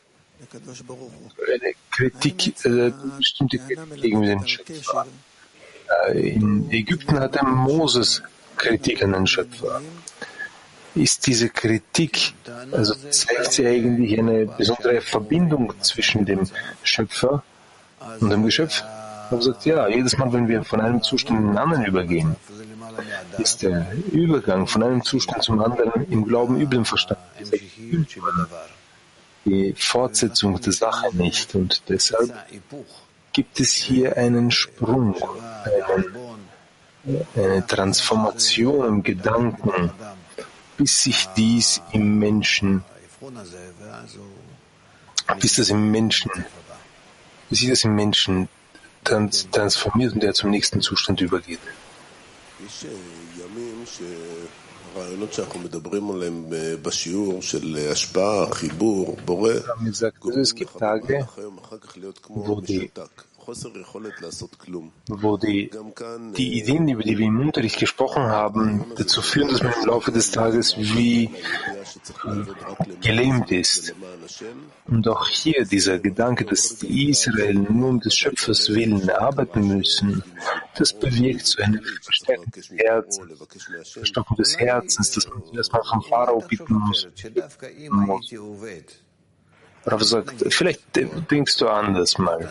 Speaker 2: eine Kritik, äh, bestimmte Kritik gegen den Schöpfer. Äh, in Ägypten hatte Moses Kritik an den Schöpfer. ist diese Kritik, also zeigt sie eigentlich eine besondere Verbindung zwischen dem Schöpfer und dem Geschöpf. Er sagt, ja, jedes Mal, wenn wir von einem Zustand in den anderen übergehen, ist der Übergang von einem Zustand zum anderen im Glauben über den Verstand. Die Fortsetzung der Sache nicht. Und deshalb gibt es hier einen Sprung, einen, eine Transformation im Gedanken, bis sich dies im Menschen, bis das im Menschen, bis sich das im Menschen trans, transformiert und er zum nächsten Zustand übergeht. Also es gibt Tage, wo die wo die, die Ideen, über die wir im Unterricht gesprochen haben, dazu führen, dass man im Laufe des Tages wie gelähmt ist. Und auch hier dieser Gedanke, dass die Israel nur um des Schöpfers willen arbeiten müssen, das bewirkt so eine Verstärkung des Herzens, Verstockung des Herzens, dass man erstmal vom Pharao bitten muss. muss. Rav sagt, vielleicht denkst du anders mal.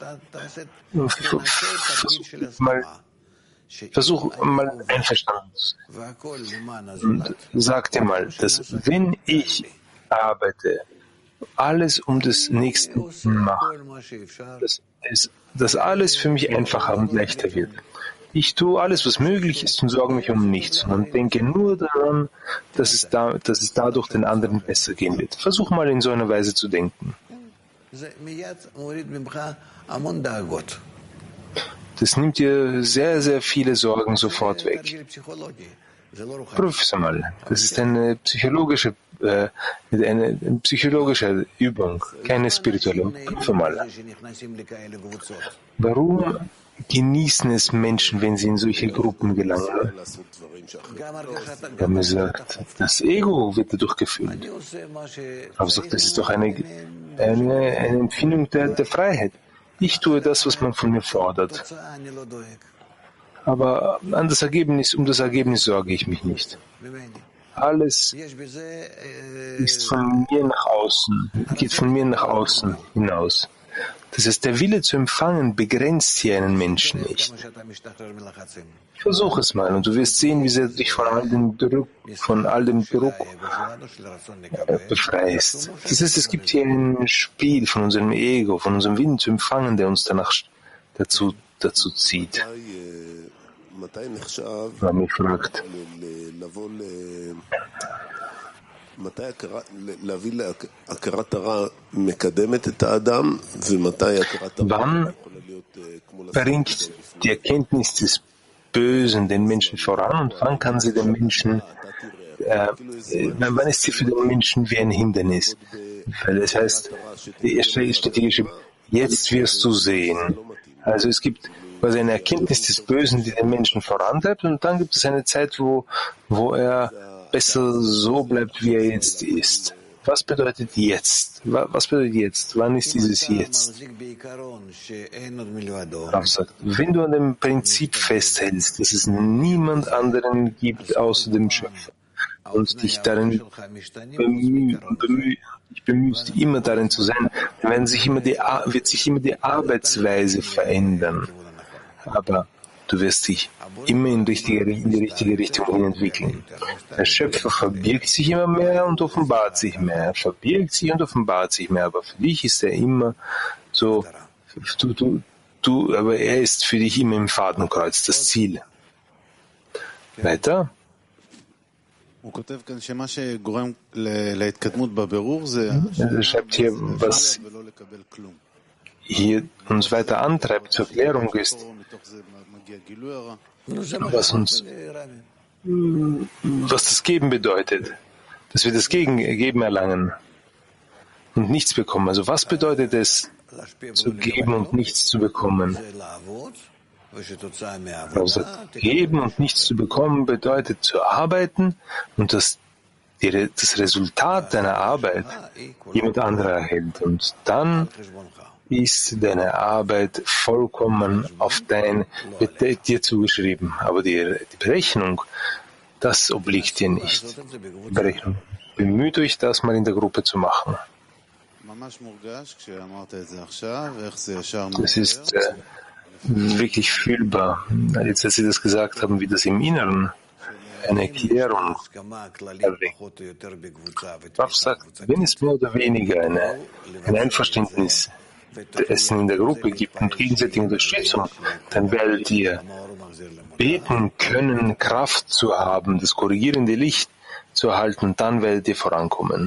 Speaker 2: Versuch mal, versuch mal einverstanden zu sein. Und sag dir mal, dass wenn ich arbeite, alles um des Nächsten mache, dass, es, dass alles für mich einfacher und leichter wird. Ich tue alles, was möglich ist und sorge mich um nichts und denke nur daran, dass es, da, dass es dadurch den anderen besser gehen wird. Versuch mal in so einer Weise zu denken. Das nimmt dir sehr, sehr viele Sorgen sofort weg. Prüf es mal. Das ist eine psychologische, äh, eine psychologische Übung, keine spirituelle. Prüf mal. Warum genießen es Menschen, wenn sie in solche Gruppen gelangen? Wir haben gesagt, das Ego wird dadurch gefüllt. Aber sagt, das ist doch eine, eine, eine Empfindung der, der Freiheit. Ich tue das, was man von mir fordert. Aber an das Ergebnis, um das Ergebnis sorge ich mich nicht. Alles ist von mir nach außen, geht von mir nach außen hinaus. Das heißt, der Wille zu empfangen begrenzt hier einen Menschen nicht. Versuch es mal und du wirst sehen, wie sehr du dich von all dem Druck, von all dem Druck äh, befreist. Das heißt, es gibt hier ein Spiel von unserem Ego, von unserem Willen zu empfangen, der uns danach dazu, dazu zieht. Wenn man mich fragt, wann bringt die Erkenntnis des Bösen den Menschen voran und wann kann sie den Menschen, äh, wann ist sie für den Menschen wie ein Hindernis? Weil das heißt, die erste steht hier geschrieben, jetzt wirst du sehen. Also es gibt quasi eine Erkenntnis des Bösen, die den Menschen vorantreibt und dann gibt es eine Zeit, wo, wo er besser so bleibt, wie er jetzt ist. Was bedeutet jetzt? Was bedeutet jetzt? Wann ist dieses Jetzt? Rav sagt, wenn du an dem Prinzip festhältst, dass es niemand anderen gibt außer dem Schöpfer und dich darin bemüht, bemüht, dich bemühst, immer darin zu sein, dann werden sich immer die, wird sich immer die Arbeitsweise verändern. Aber du wirst dich immer in, richtige, in die richtige Richtung hin entwickeln. Der Schöpfer verbirgt sich immer mehr und offenbart sich mehr. Er verbirgt sich und offenbart sich mehr. Aber für dich ist er immer so, du, du, du, aber er ist für dich immer im Fadenkreuz, das Ziel. Weiter. Er schreibt hier, was hier uns weiter antreibt zur Klärung ist, was uns, was das Geben bedeutet, dass wir das Geben erlangen und nichts bekommen. Also was bedeutet es, zu geben und nichts zu bekommen? Also geben und nichts zu bekommen bedeutet zu arbeiten und das, die, das Resultat deiner Arbeit jemand anderer erhält. Und dann ist deine Arbeit vollkommen auf dein, wird dir zugeschrieben. Aber die, die Berechnung Das obliegt dir nicht. Die Berechnung. Bemüht euch, das mal in der Gruppe zu machen. Das ist äh, wirklich fühlbar. Jetzt, als Sie das gesagt haben, wie das im Inneren eine Erklärung erweckt. Rav sagt, wenn es mehr oder weniger eine, ein Einverständnis Essen in der Gruppe gibt und gegenseitige Unterstützung, dann werdet ihr beten können, Kraft zu haben, das korrigierende Licht zu erhalten, und dann werdet ihr vorankommen.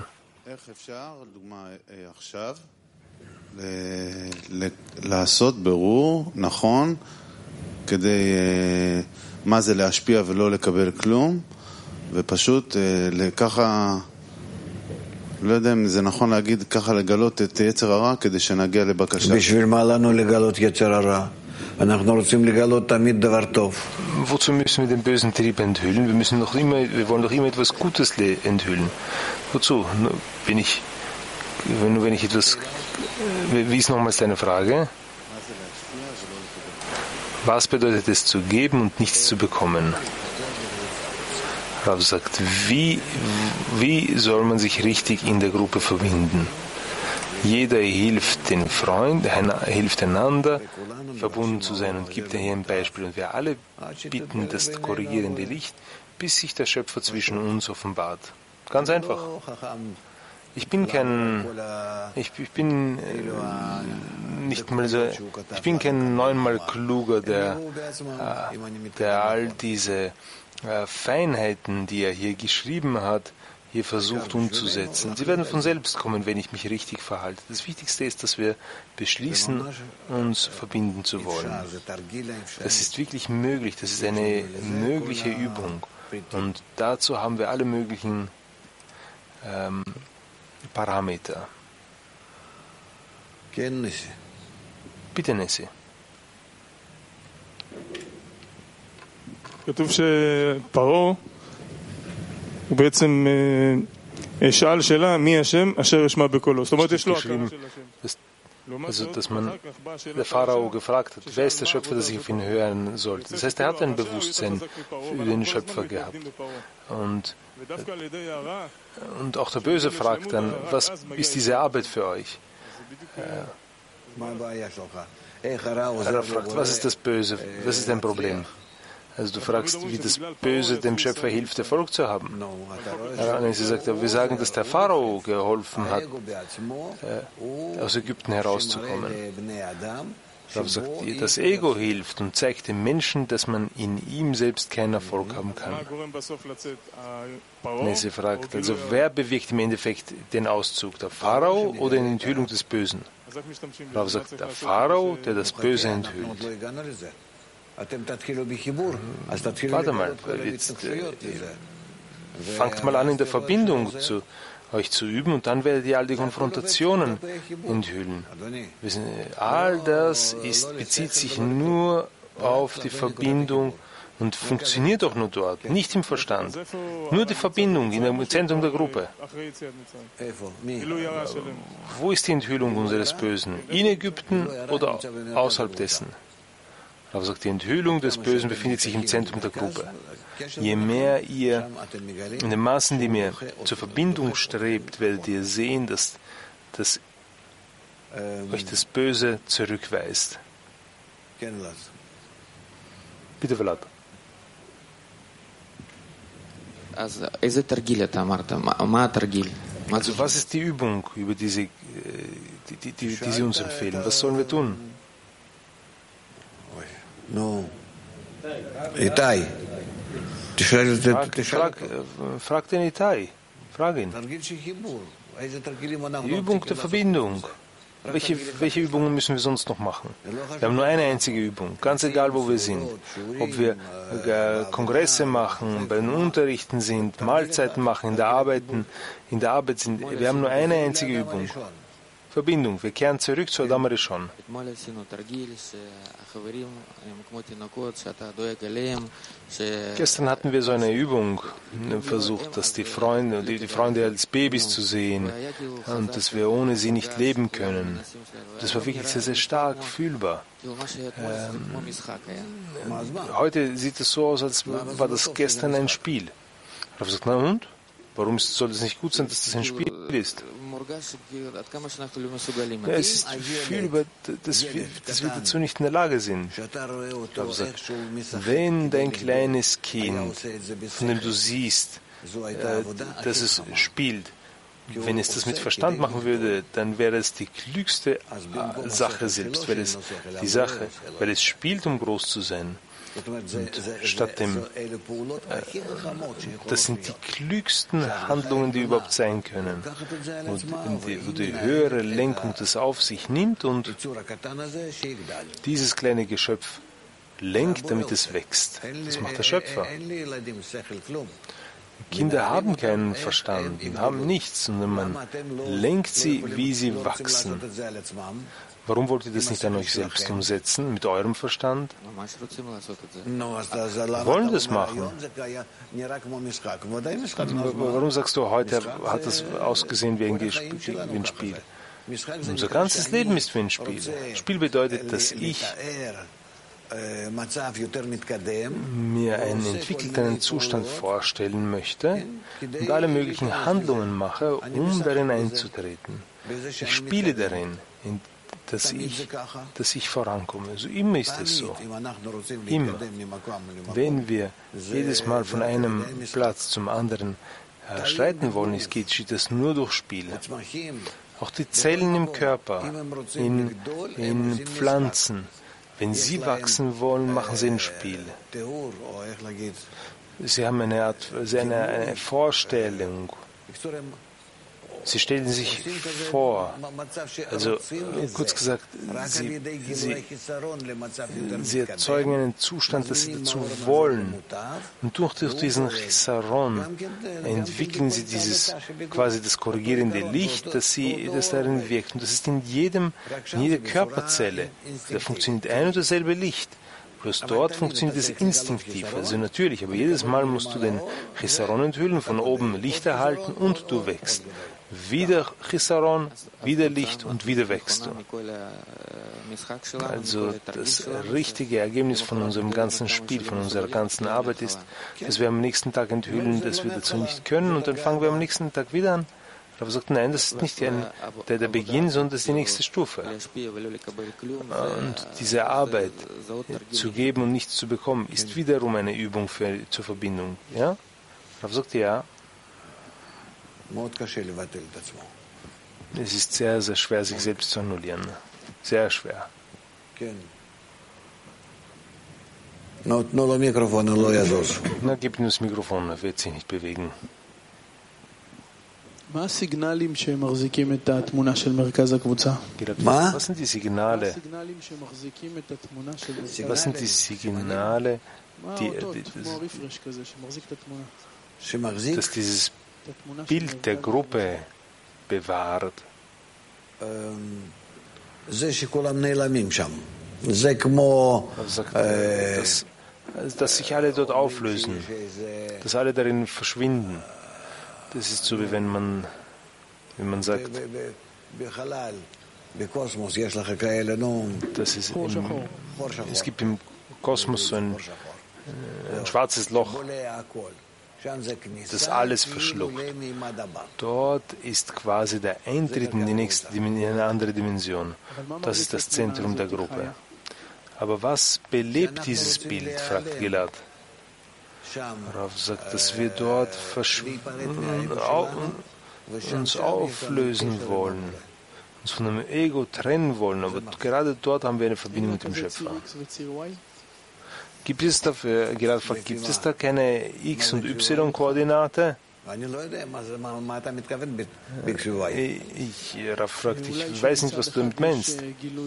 Speaker 4: לעשות בירור נכון כדי מה זה להשפיע ולא לקבל כלום, ופשוט ככה, לא יודע אם זה נכון להגיד ככה, לגלות את יצר הרע כדי שנגיע לבקשה.
Speaker 5: בשביל מה לנו לגלות יצר הרע? אנחנו רוצים לגלות תמיד דבר טוב.
Speaker 2: Wozu müssen wir den bösen Trieb enthüllen? Wir müssen doch immer, wir wollen doch immer etwas Gutes enthüllen. Wozu? Wenn ich, wenn, wenn ich etwas, wie ist nochmals deine Frage? Was bedeutet es zu geben und nichts zu bekommen? Rav sagt, wie, wie soll man sich richtig in der Gruppe verbinden? Jeder hilft den Freund, hilft einander, verbunden zu sein, und gibt hier ein Beispiel. Und wir alle bitten das korrigierende Licht, bis sich der Schöpfer zwischen uns offenbart. Ganz einfach. Ich bin kein, ich, ich bin äh, nicht mal so, ich bin kein neunmal kluger, der, äh, der all diese äh, Feinheiten, die er hier geschrieben hat, hier versucht umzusetzen. Sie werden von selbst kommen, wenn ich mich richtig verhalte. Das Wichtigste ist, dass wir beschließen, uns verbinden zu wollen. Das ist wirklich möglich, das ist eine mögliche Übung. Und dazu haben wir alle möglichen ähm, Parameter. Bitte, Nessi.
Speaker 6: כתוב שפרעה הוא בעצם שאל שאלה מי השם אשר ישמע בקולו. זאת אומרת יש לו הכרה של השם.
Speaker 2: Also, dass man der Pharao gefragt hat, wer ist der Schöpfer, dass ich auf ihn hören sollte. Das heißt, er hat ein Bewusstsein für den Schöpfer gehabt. Und, und auch der Böse fragt dann, was ist diese Arbeit für euch? Er fragt, was ist das Böse? Was ist dein Problem? Also du fragst, wie das Böse dem Schöpfer hilft, Erfolg zu haben. Ja, sie sagt, wir sagen, dass der Pharao geholfen hat, äh, aus Ägypten herauszukommen. Er sagt, das Ego hilft und zeigt dem Menschen, dass man in ihm selbst keinen Erfolg haben kann. Nee, sie fragt, also wer bewirkt im Endeffekt den Auszug, der Pharao oder die Enthüllung des Bösen? Er sagt, der Pharao, der das Böse enthüllt. Warte mal, jetzt äh, fangt mal an, in der Verbindung zu euch zu üben, und dann werdet ihr all die Konfrontationen enthüllen. All das ist, bezieht sich nur auf die Verbindung und funktioniert auch nur dort, nicht im Verstand. Nur die Verbindung im Zentrum der Gruppe. Wo ist die Enthüllung unseres Bösen? In Ägypten oder außerhalb dessen? Aber sagt, die Enthüllung des Bösen befindet sich im Zentrum der Gruppe. Je mehr ihr in den Maßen, die mir zur Verbindung strebt, werdet ihr sehen, dass, dass euch das Böse zurückweist. Bitte, Vlad.
Speaker 7: Also,
Speaker 2: was ist die Übung, über diese, die, die, die, die Sie uns empfehlen? Was sollen wir tun?
Speaker 5: No. Itai.
Speaker 2: Frag, frag, frag den Itai. Frag ihn. Die Übung der Verbindung. Welche, welche Übungen müssen wir sonst noch machen? Wir haben nur eine einzige Übung, ganz egal wo wir sind. Ob wir äh, Kongresse machen, bei den Unterrichten sind, Mahlzeiten machen, in der Arbeit, in der Arbeit sind. Wir haben nur eine einzige Übung. Verbindung. Wir kehren zurück zu Adam Rishon. Gestern hatten wir so eine Übung versucht, dass die Freunde, die, die Freunde als Babys zu sehen und dass wir ohne sie nicht leben können. Das war wirklich sehr, sehr stark fühlbar. Ähm, heute sieht es so aus, als war das gestern ein Spiel. Rav sagt, na und? Warum soll es nicht gut sein, dass das ein Spiel ist? Ja, es ist viel, dass wir, dass wir dazu nicht in der Lage sind. Rav sagt, wenn dein kleines Kind, von dem du siehst, äh, dass es spielt, wenn es das mit Verstand machen würde, dann wäre es die klügste äh, Sache selbst, weil es die Sache, weil es spielt, um groß zu sein. Und statt dem, äh, das sind die klügsten Handlungen, die überhaupt sein können, wo die, wo die höhere Lenkung das auf sich nimmt und dieses kleine Geschöpf lenkt, damit es wächst. Das macht der Schöpfer. Kinder haben keinen Verstand, haben nichts, sondern man lenkt sie, wie sie wachsen. Warum wollt ihr das nicht an euch selbst umsetzen, mit eurem Verstand? Wir wollen das machen. Warum sagst du, heute hat das ausgesehen wie ein, wie ein Spiel? Unser ganzes Leben ist wie ein Spiel. Spiel bedeutet, dass ich mir einen entwickelten Zustand vorstellen möchte und alle möglichen Handlungen mache, um darin einzutreten. Ich spiele darin, dass ich, dass ich vorankomme. Also immer ist es so. Immer. Wenn wir jedes Mal von einem Platz zum anderen äh, schreiten wollen, es geht, geschieht das nur durch Spiel. Auch die Zellen im Körper, in, in Pflanzen, wenn sie wachsen wollen, machen sie ein Spiel. Sie haben eine Art, eine, eine Vorstellung. Sie stellen sich vor, also kurz gesagt, sie, sie, sie erzeugen einen Zustand, dass sie dazu wollen. Und durch, durch diesen Chisaron entwickeln sie dieses, quasi das korrigierende Licht, das, sie, das darin wirkt. Und das ist in jedem, in jeder Körperzelle. Da funktioniert ein und dasselbe Licht. Bloß dort funktioniert es instinktiv, also natürlich, aber jedes Mal musst du den Chisaron enthüllen, von oben Licht erhalten und du wächst. Wieder Chisaron, wieder Licht und wieder wächst du. Also das richtige Ergebnis von unserem ganzen Spiel, von unserer ganzen Arbeit ist, dass wir am nächsten Tag enthüllen, dass wir dazu nicht können und dann fangen wir am nächsten Tag wieder an. Aber sagt, nein, das ist nicht ein, der, der Beginn, sondern das ist die nächste Stufe. Und diese Arbeit zu geben und nichts zu bekommen, ist wiederum eine Übung für, zur Verbindung. Ja? Aber sagt, ja. Es ist sehr, sehr schwer, sich selbst zu annullieren. Sehr schwer.
Speaker 5: Na,
Speaker 2: gib ihm das Mikrofon, er wird sich nicht bewegen.
Speaker 8: Was sind die Signale?
Speaker 2: Was sind die Signale, die, die, dass dieses Bild der Gruppe bewahrt? Dass, dass sich alle dort auflösen, dass alle darin verschwinden. Das ist so, wie wenn man, wenn man sagt, das ist im, es gibt im Kosmos so ein, ein schwarzes Loch, das alles verschluckt. Dort ist quasi der Eintritt in die nächste, in eine andere Dimension. Das ist das Zentrum der Gruppe. Aber was belebt dieses Bild, fragt Gilad. Rav sagt, dass wir dort uns auflösen wollen, uns von dem Ego trennen wollen, aber gerade dort haben wir eine Verbindung mit dem Schöpfer. Gibt es dafür, gerade fragt, gibt es da keine X- und Y-Koordinate? Ich, Rav fragt, ich weiß nicht, was du damit meinst.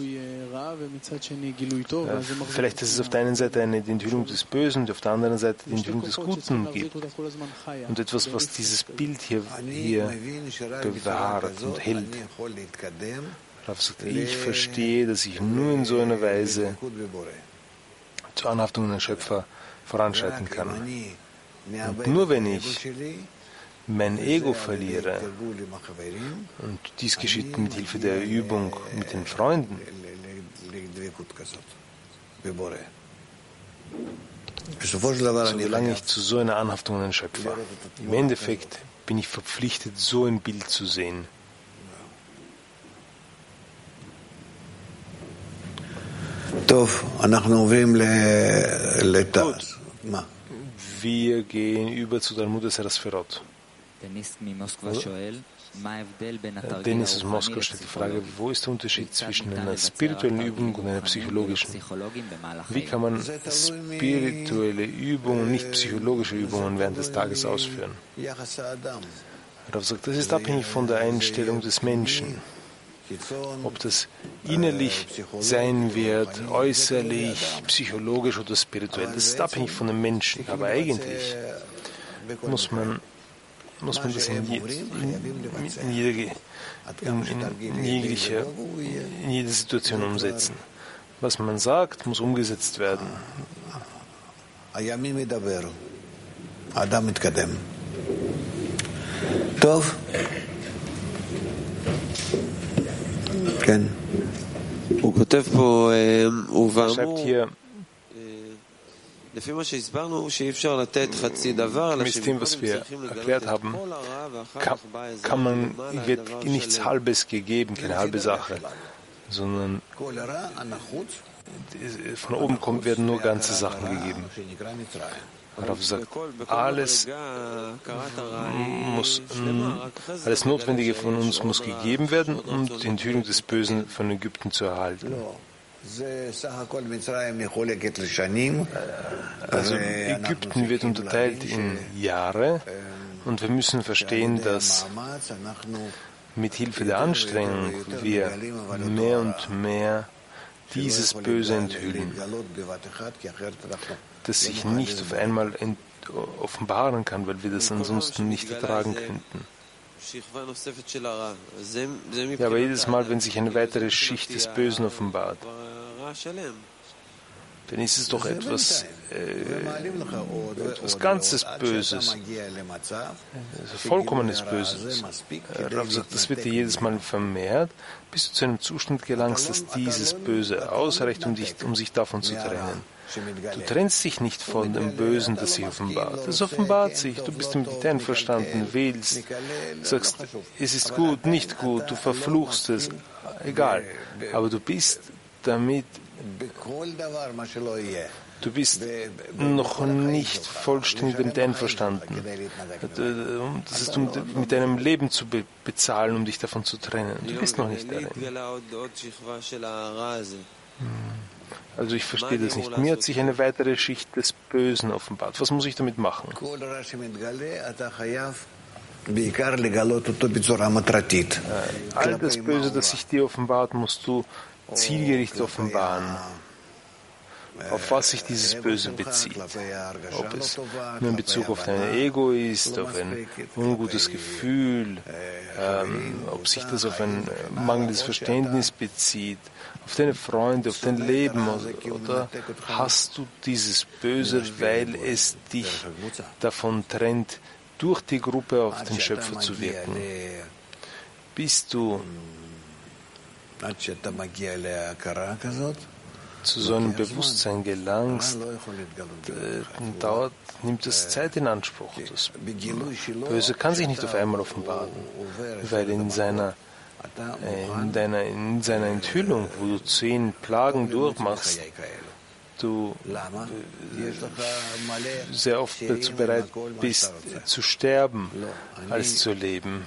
Speaker 2: Vielleicht, dass es auf der einen Seite eine Enthüllung des Bösen und auf der anderen Seite die Enthüllung des Guten gibt. Und etwas, was dieses Bild hier, hier bewahrt und hält. Rav sagt, ich verstehe, dass ich nur in so einer Weise zur Anhaftung an den Schöpfer voranschreiten kann. Und nur wenn ich mein Ego verliere, und dies geschieht mit Hilfe der Übung mit den Freunden, solange ich zu so einer Anhaftung an den Schöpfer. Im Endeffekt bin ich verpflichtet, so ein Bild zu sehen.
Speaker 5: Gut.
Speaker 2: Wir gehen über zu Talmud Sefirot. Dennis aus Moskau stellt die Frage, wo ist der Unterschied zwischen einer spirituellen Übung und einer psychologischen? Wie kann man spirituelle Übungen und nicht psychologische Übungen während des Tages ausführen? Rav sagt, das ist abhängig von der Einstellung des Menschen. Ob das innerlich sein wird, äußerlich, psychologisch oder spirituell, das ist abhängig von dem Menschen. Aber eigentlich muss man, muss man das in, je, in, in, jede, in, in, jegliche, in jede Situation umsetzen. Was man sagt, muss umgesetzt werden.
Speaker 5: טוב. כן.
Speaker 8: הוא כותב פה,
Speaker 2: schreibt hier,
Speaker 8: לפי מה שהסברנו, שאי אפשר לתת חצי דבר, אלא
Speaker 2: שבכל צריכים לגלות את כל הרע, ואחר כך בא איזה man wird nichts Halbes gegeben, keine halbe Sache, sondern von oben kommt, werden nur ganze Sachen gegeben. Rav sagt, alles muss, alles Notwendige von uns muss gegeben werden, um die Enthüllung des Bösen von Ägypten zu erhalten. Also Ägypten wird unterteilt in Jahre und wir müssen verstehen, dass mit Hilfe der Anstrengung wir mehr und mehr dieses Böse enthüllen, das sich nicht auf einmal offenbaren kann, weil wir das ansonsten nicht ertragen könnten. Ja, aber jedes Mal, wenn sich eine weitere Schicht des Bösen offenbart, dann ist es doch etwas, äh, etwas ganzes Böses, also vollkommenes Böses. Rav sagt, das wird dir jedes Mal vermehrt, bis du zu einem Zustand gelangst, dass dieses Böse ausreicht, um, dich, um sich davon zu trennen. Du trennst dich nicht von dem Bösen, das sich offenbart. Es offenbart sich, du bist damit nicht einverstanden, wählst, sagst, es ist gut, nicht gut, du verfluchst es, egal. Aber du bist damit, du bist noch nicht vollständig damit einverstanden. Das ist, um mit deinem Leben zu be- bezahlen, um dich davon zu trennen. Du bist noch nicht darin. Also ich verstehe das nicht. Mir hat sich eine weitere Schicht des Bösen offenbart. Was muss ich damit machen? All das Böse, das sich dir offenbart, musst du zielgerichtet offenbaren. Auf was sich dieses Böse bezieht. Ob es nur in Bezug auf dein Ego ist, auf ein ungutes Gefühl, ähm, ob sich das auf ein mangelndes Verständnis bezieht, auf deine Freunde, auf dein Leben, oder, oder hast du dieses Böse, weil es dich davon trennt, durch die Gruppe auf den Schöpfer zu wirken? Bist du zu so einem Bewusstsein gelangst, dauert, nimmt es Zeit in Anspruch. Das Böse kann sich nicht auf einmal offenbaren, weil in seiner, in deiner, in seiner Enthüllung, wo du zehn Plagen durchmachst, du sehr oft dazu bereit bist, zu sterben, als zu leben.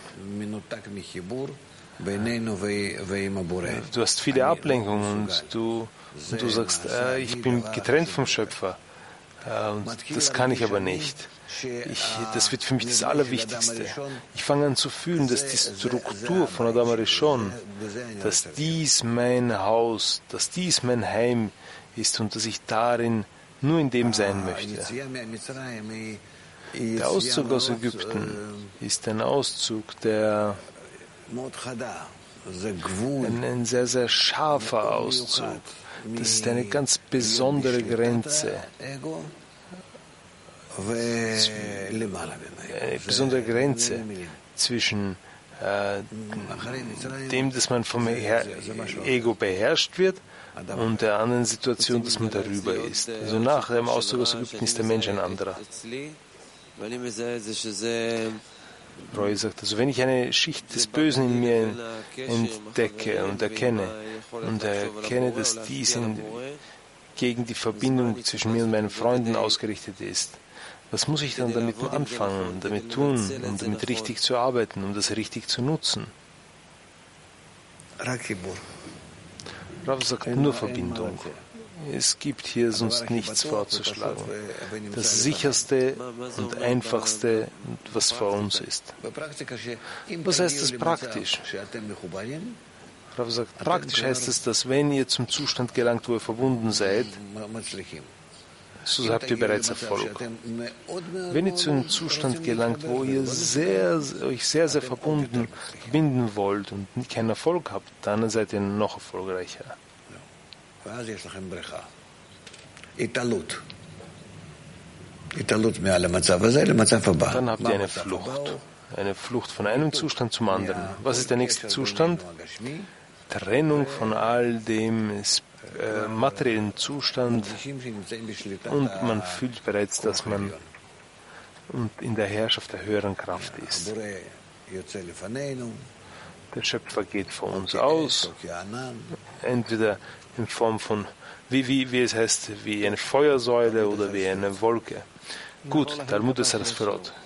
Speaker 2: Du hast viele Ablenkungen und du, und du sagst, äh, ich bin getrennt vom Schöpfer. Äh, und das kann ich aber nicht. Ich, das wird für mich das Allerwichtigste. Ich fange an zu fühlen, dass die Struktur von Adam Rishon, dass dies mein Haus, dass dies mein Heim ist und dass ich darin nur in dem sein möchte. Der Auszug aus Ägypten ist ein Auszug, der ein, ein sehr, sehr scharfer Auszug. Das ist eine ganz besondere Grenze. Eine besondere Grenze zwischen äh, dem, dass man vom Ego beherrscht wird, und der anderen Situation, dass man darüber ist. Also nach dem Auszug aus Ägypten ist der Mensch ein anderer. Roy sagt, also wenn ich eine Schicht des Bösen in mir entdecke und erkenne und erkenne, dass dies in, gegen die Verbindung zwischen mir und meinen Freunden ausgerichtet ist, was muss ich dann damit anfangen, damit tun, um damit richtig zu arbeiten, um das richtig zu nutzen? Rav sagt nur Verbindung. Es gibt hier sonst nichts vorzuschlagen. Das sicherste und einfachste, was vor uns ist. Was heißt das praktisch? Rav sagt, praktisch heißt es, dass wenn ihr zum Zustand gelangt, wo ihr verbunden seid, so habt ihr bereits Erfolg. Wenn ihr zu einem Zustand gelangt, wo ihr sehr, euch sehr, sehr verbunden verbinden wollt und keinen Erfolg habt, dann seid ihr noch erfolgreicher. Dann habt ihr eine Flucht. Eine Flucht von einem Zustand zum anderen. Was ist der nächste Zustand? Trennung von all dem äh, materiellen Zustand, und man fühlt bereits, dass man in der Herrschaft der höheren Kraft ist. Der Schöpfer geht vor uns aus, entweder in Form von, wie, wie, wie es heißt, wie eine Feuersäule oder wie eine Wolke. Gut, Talmud ist das Verrot.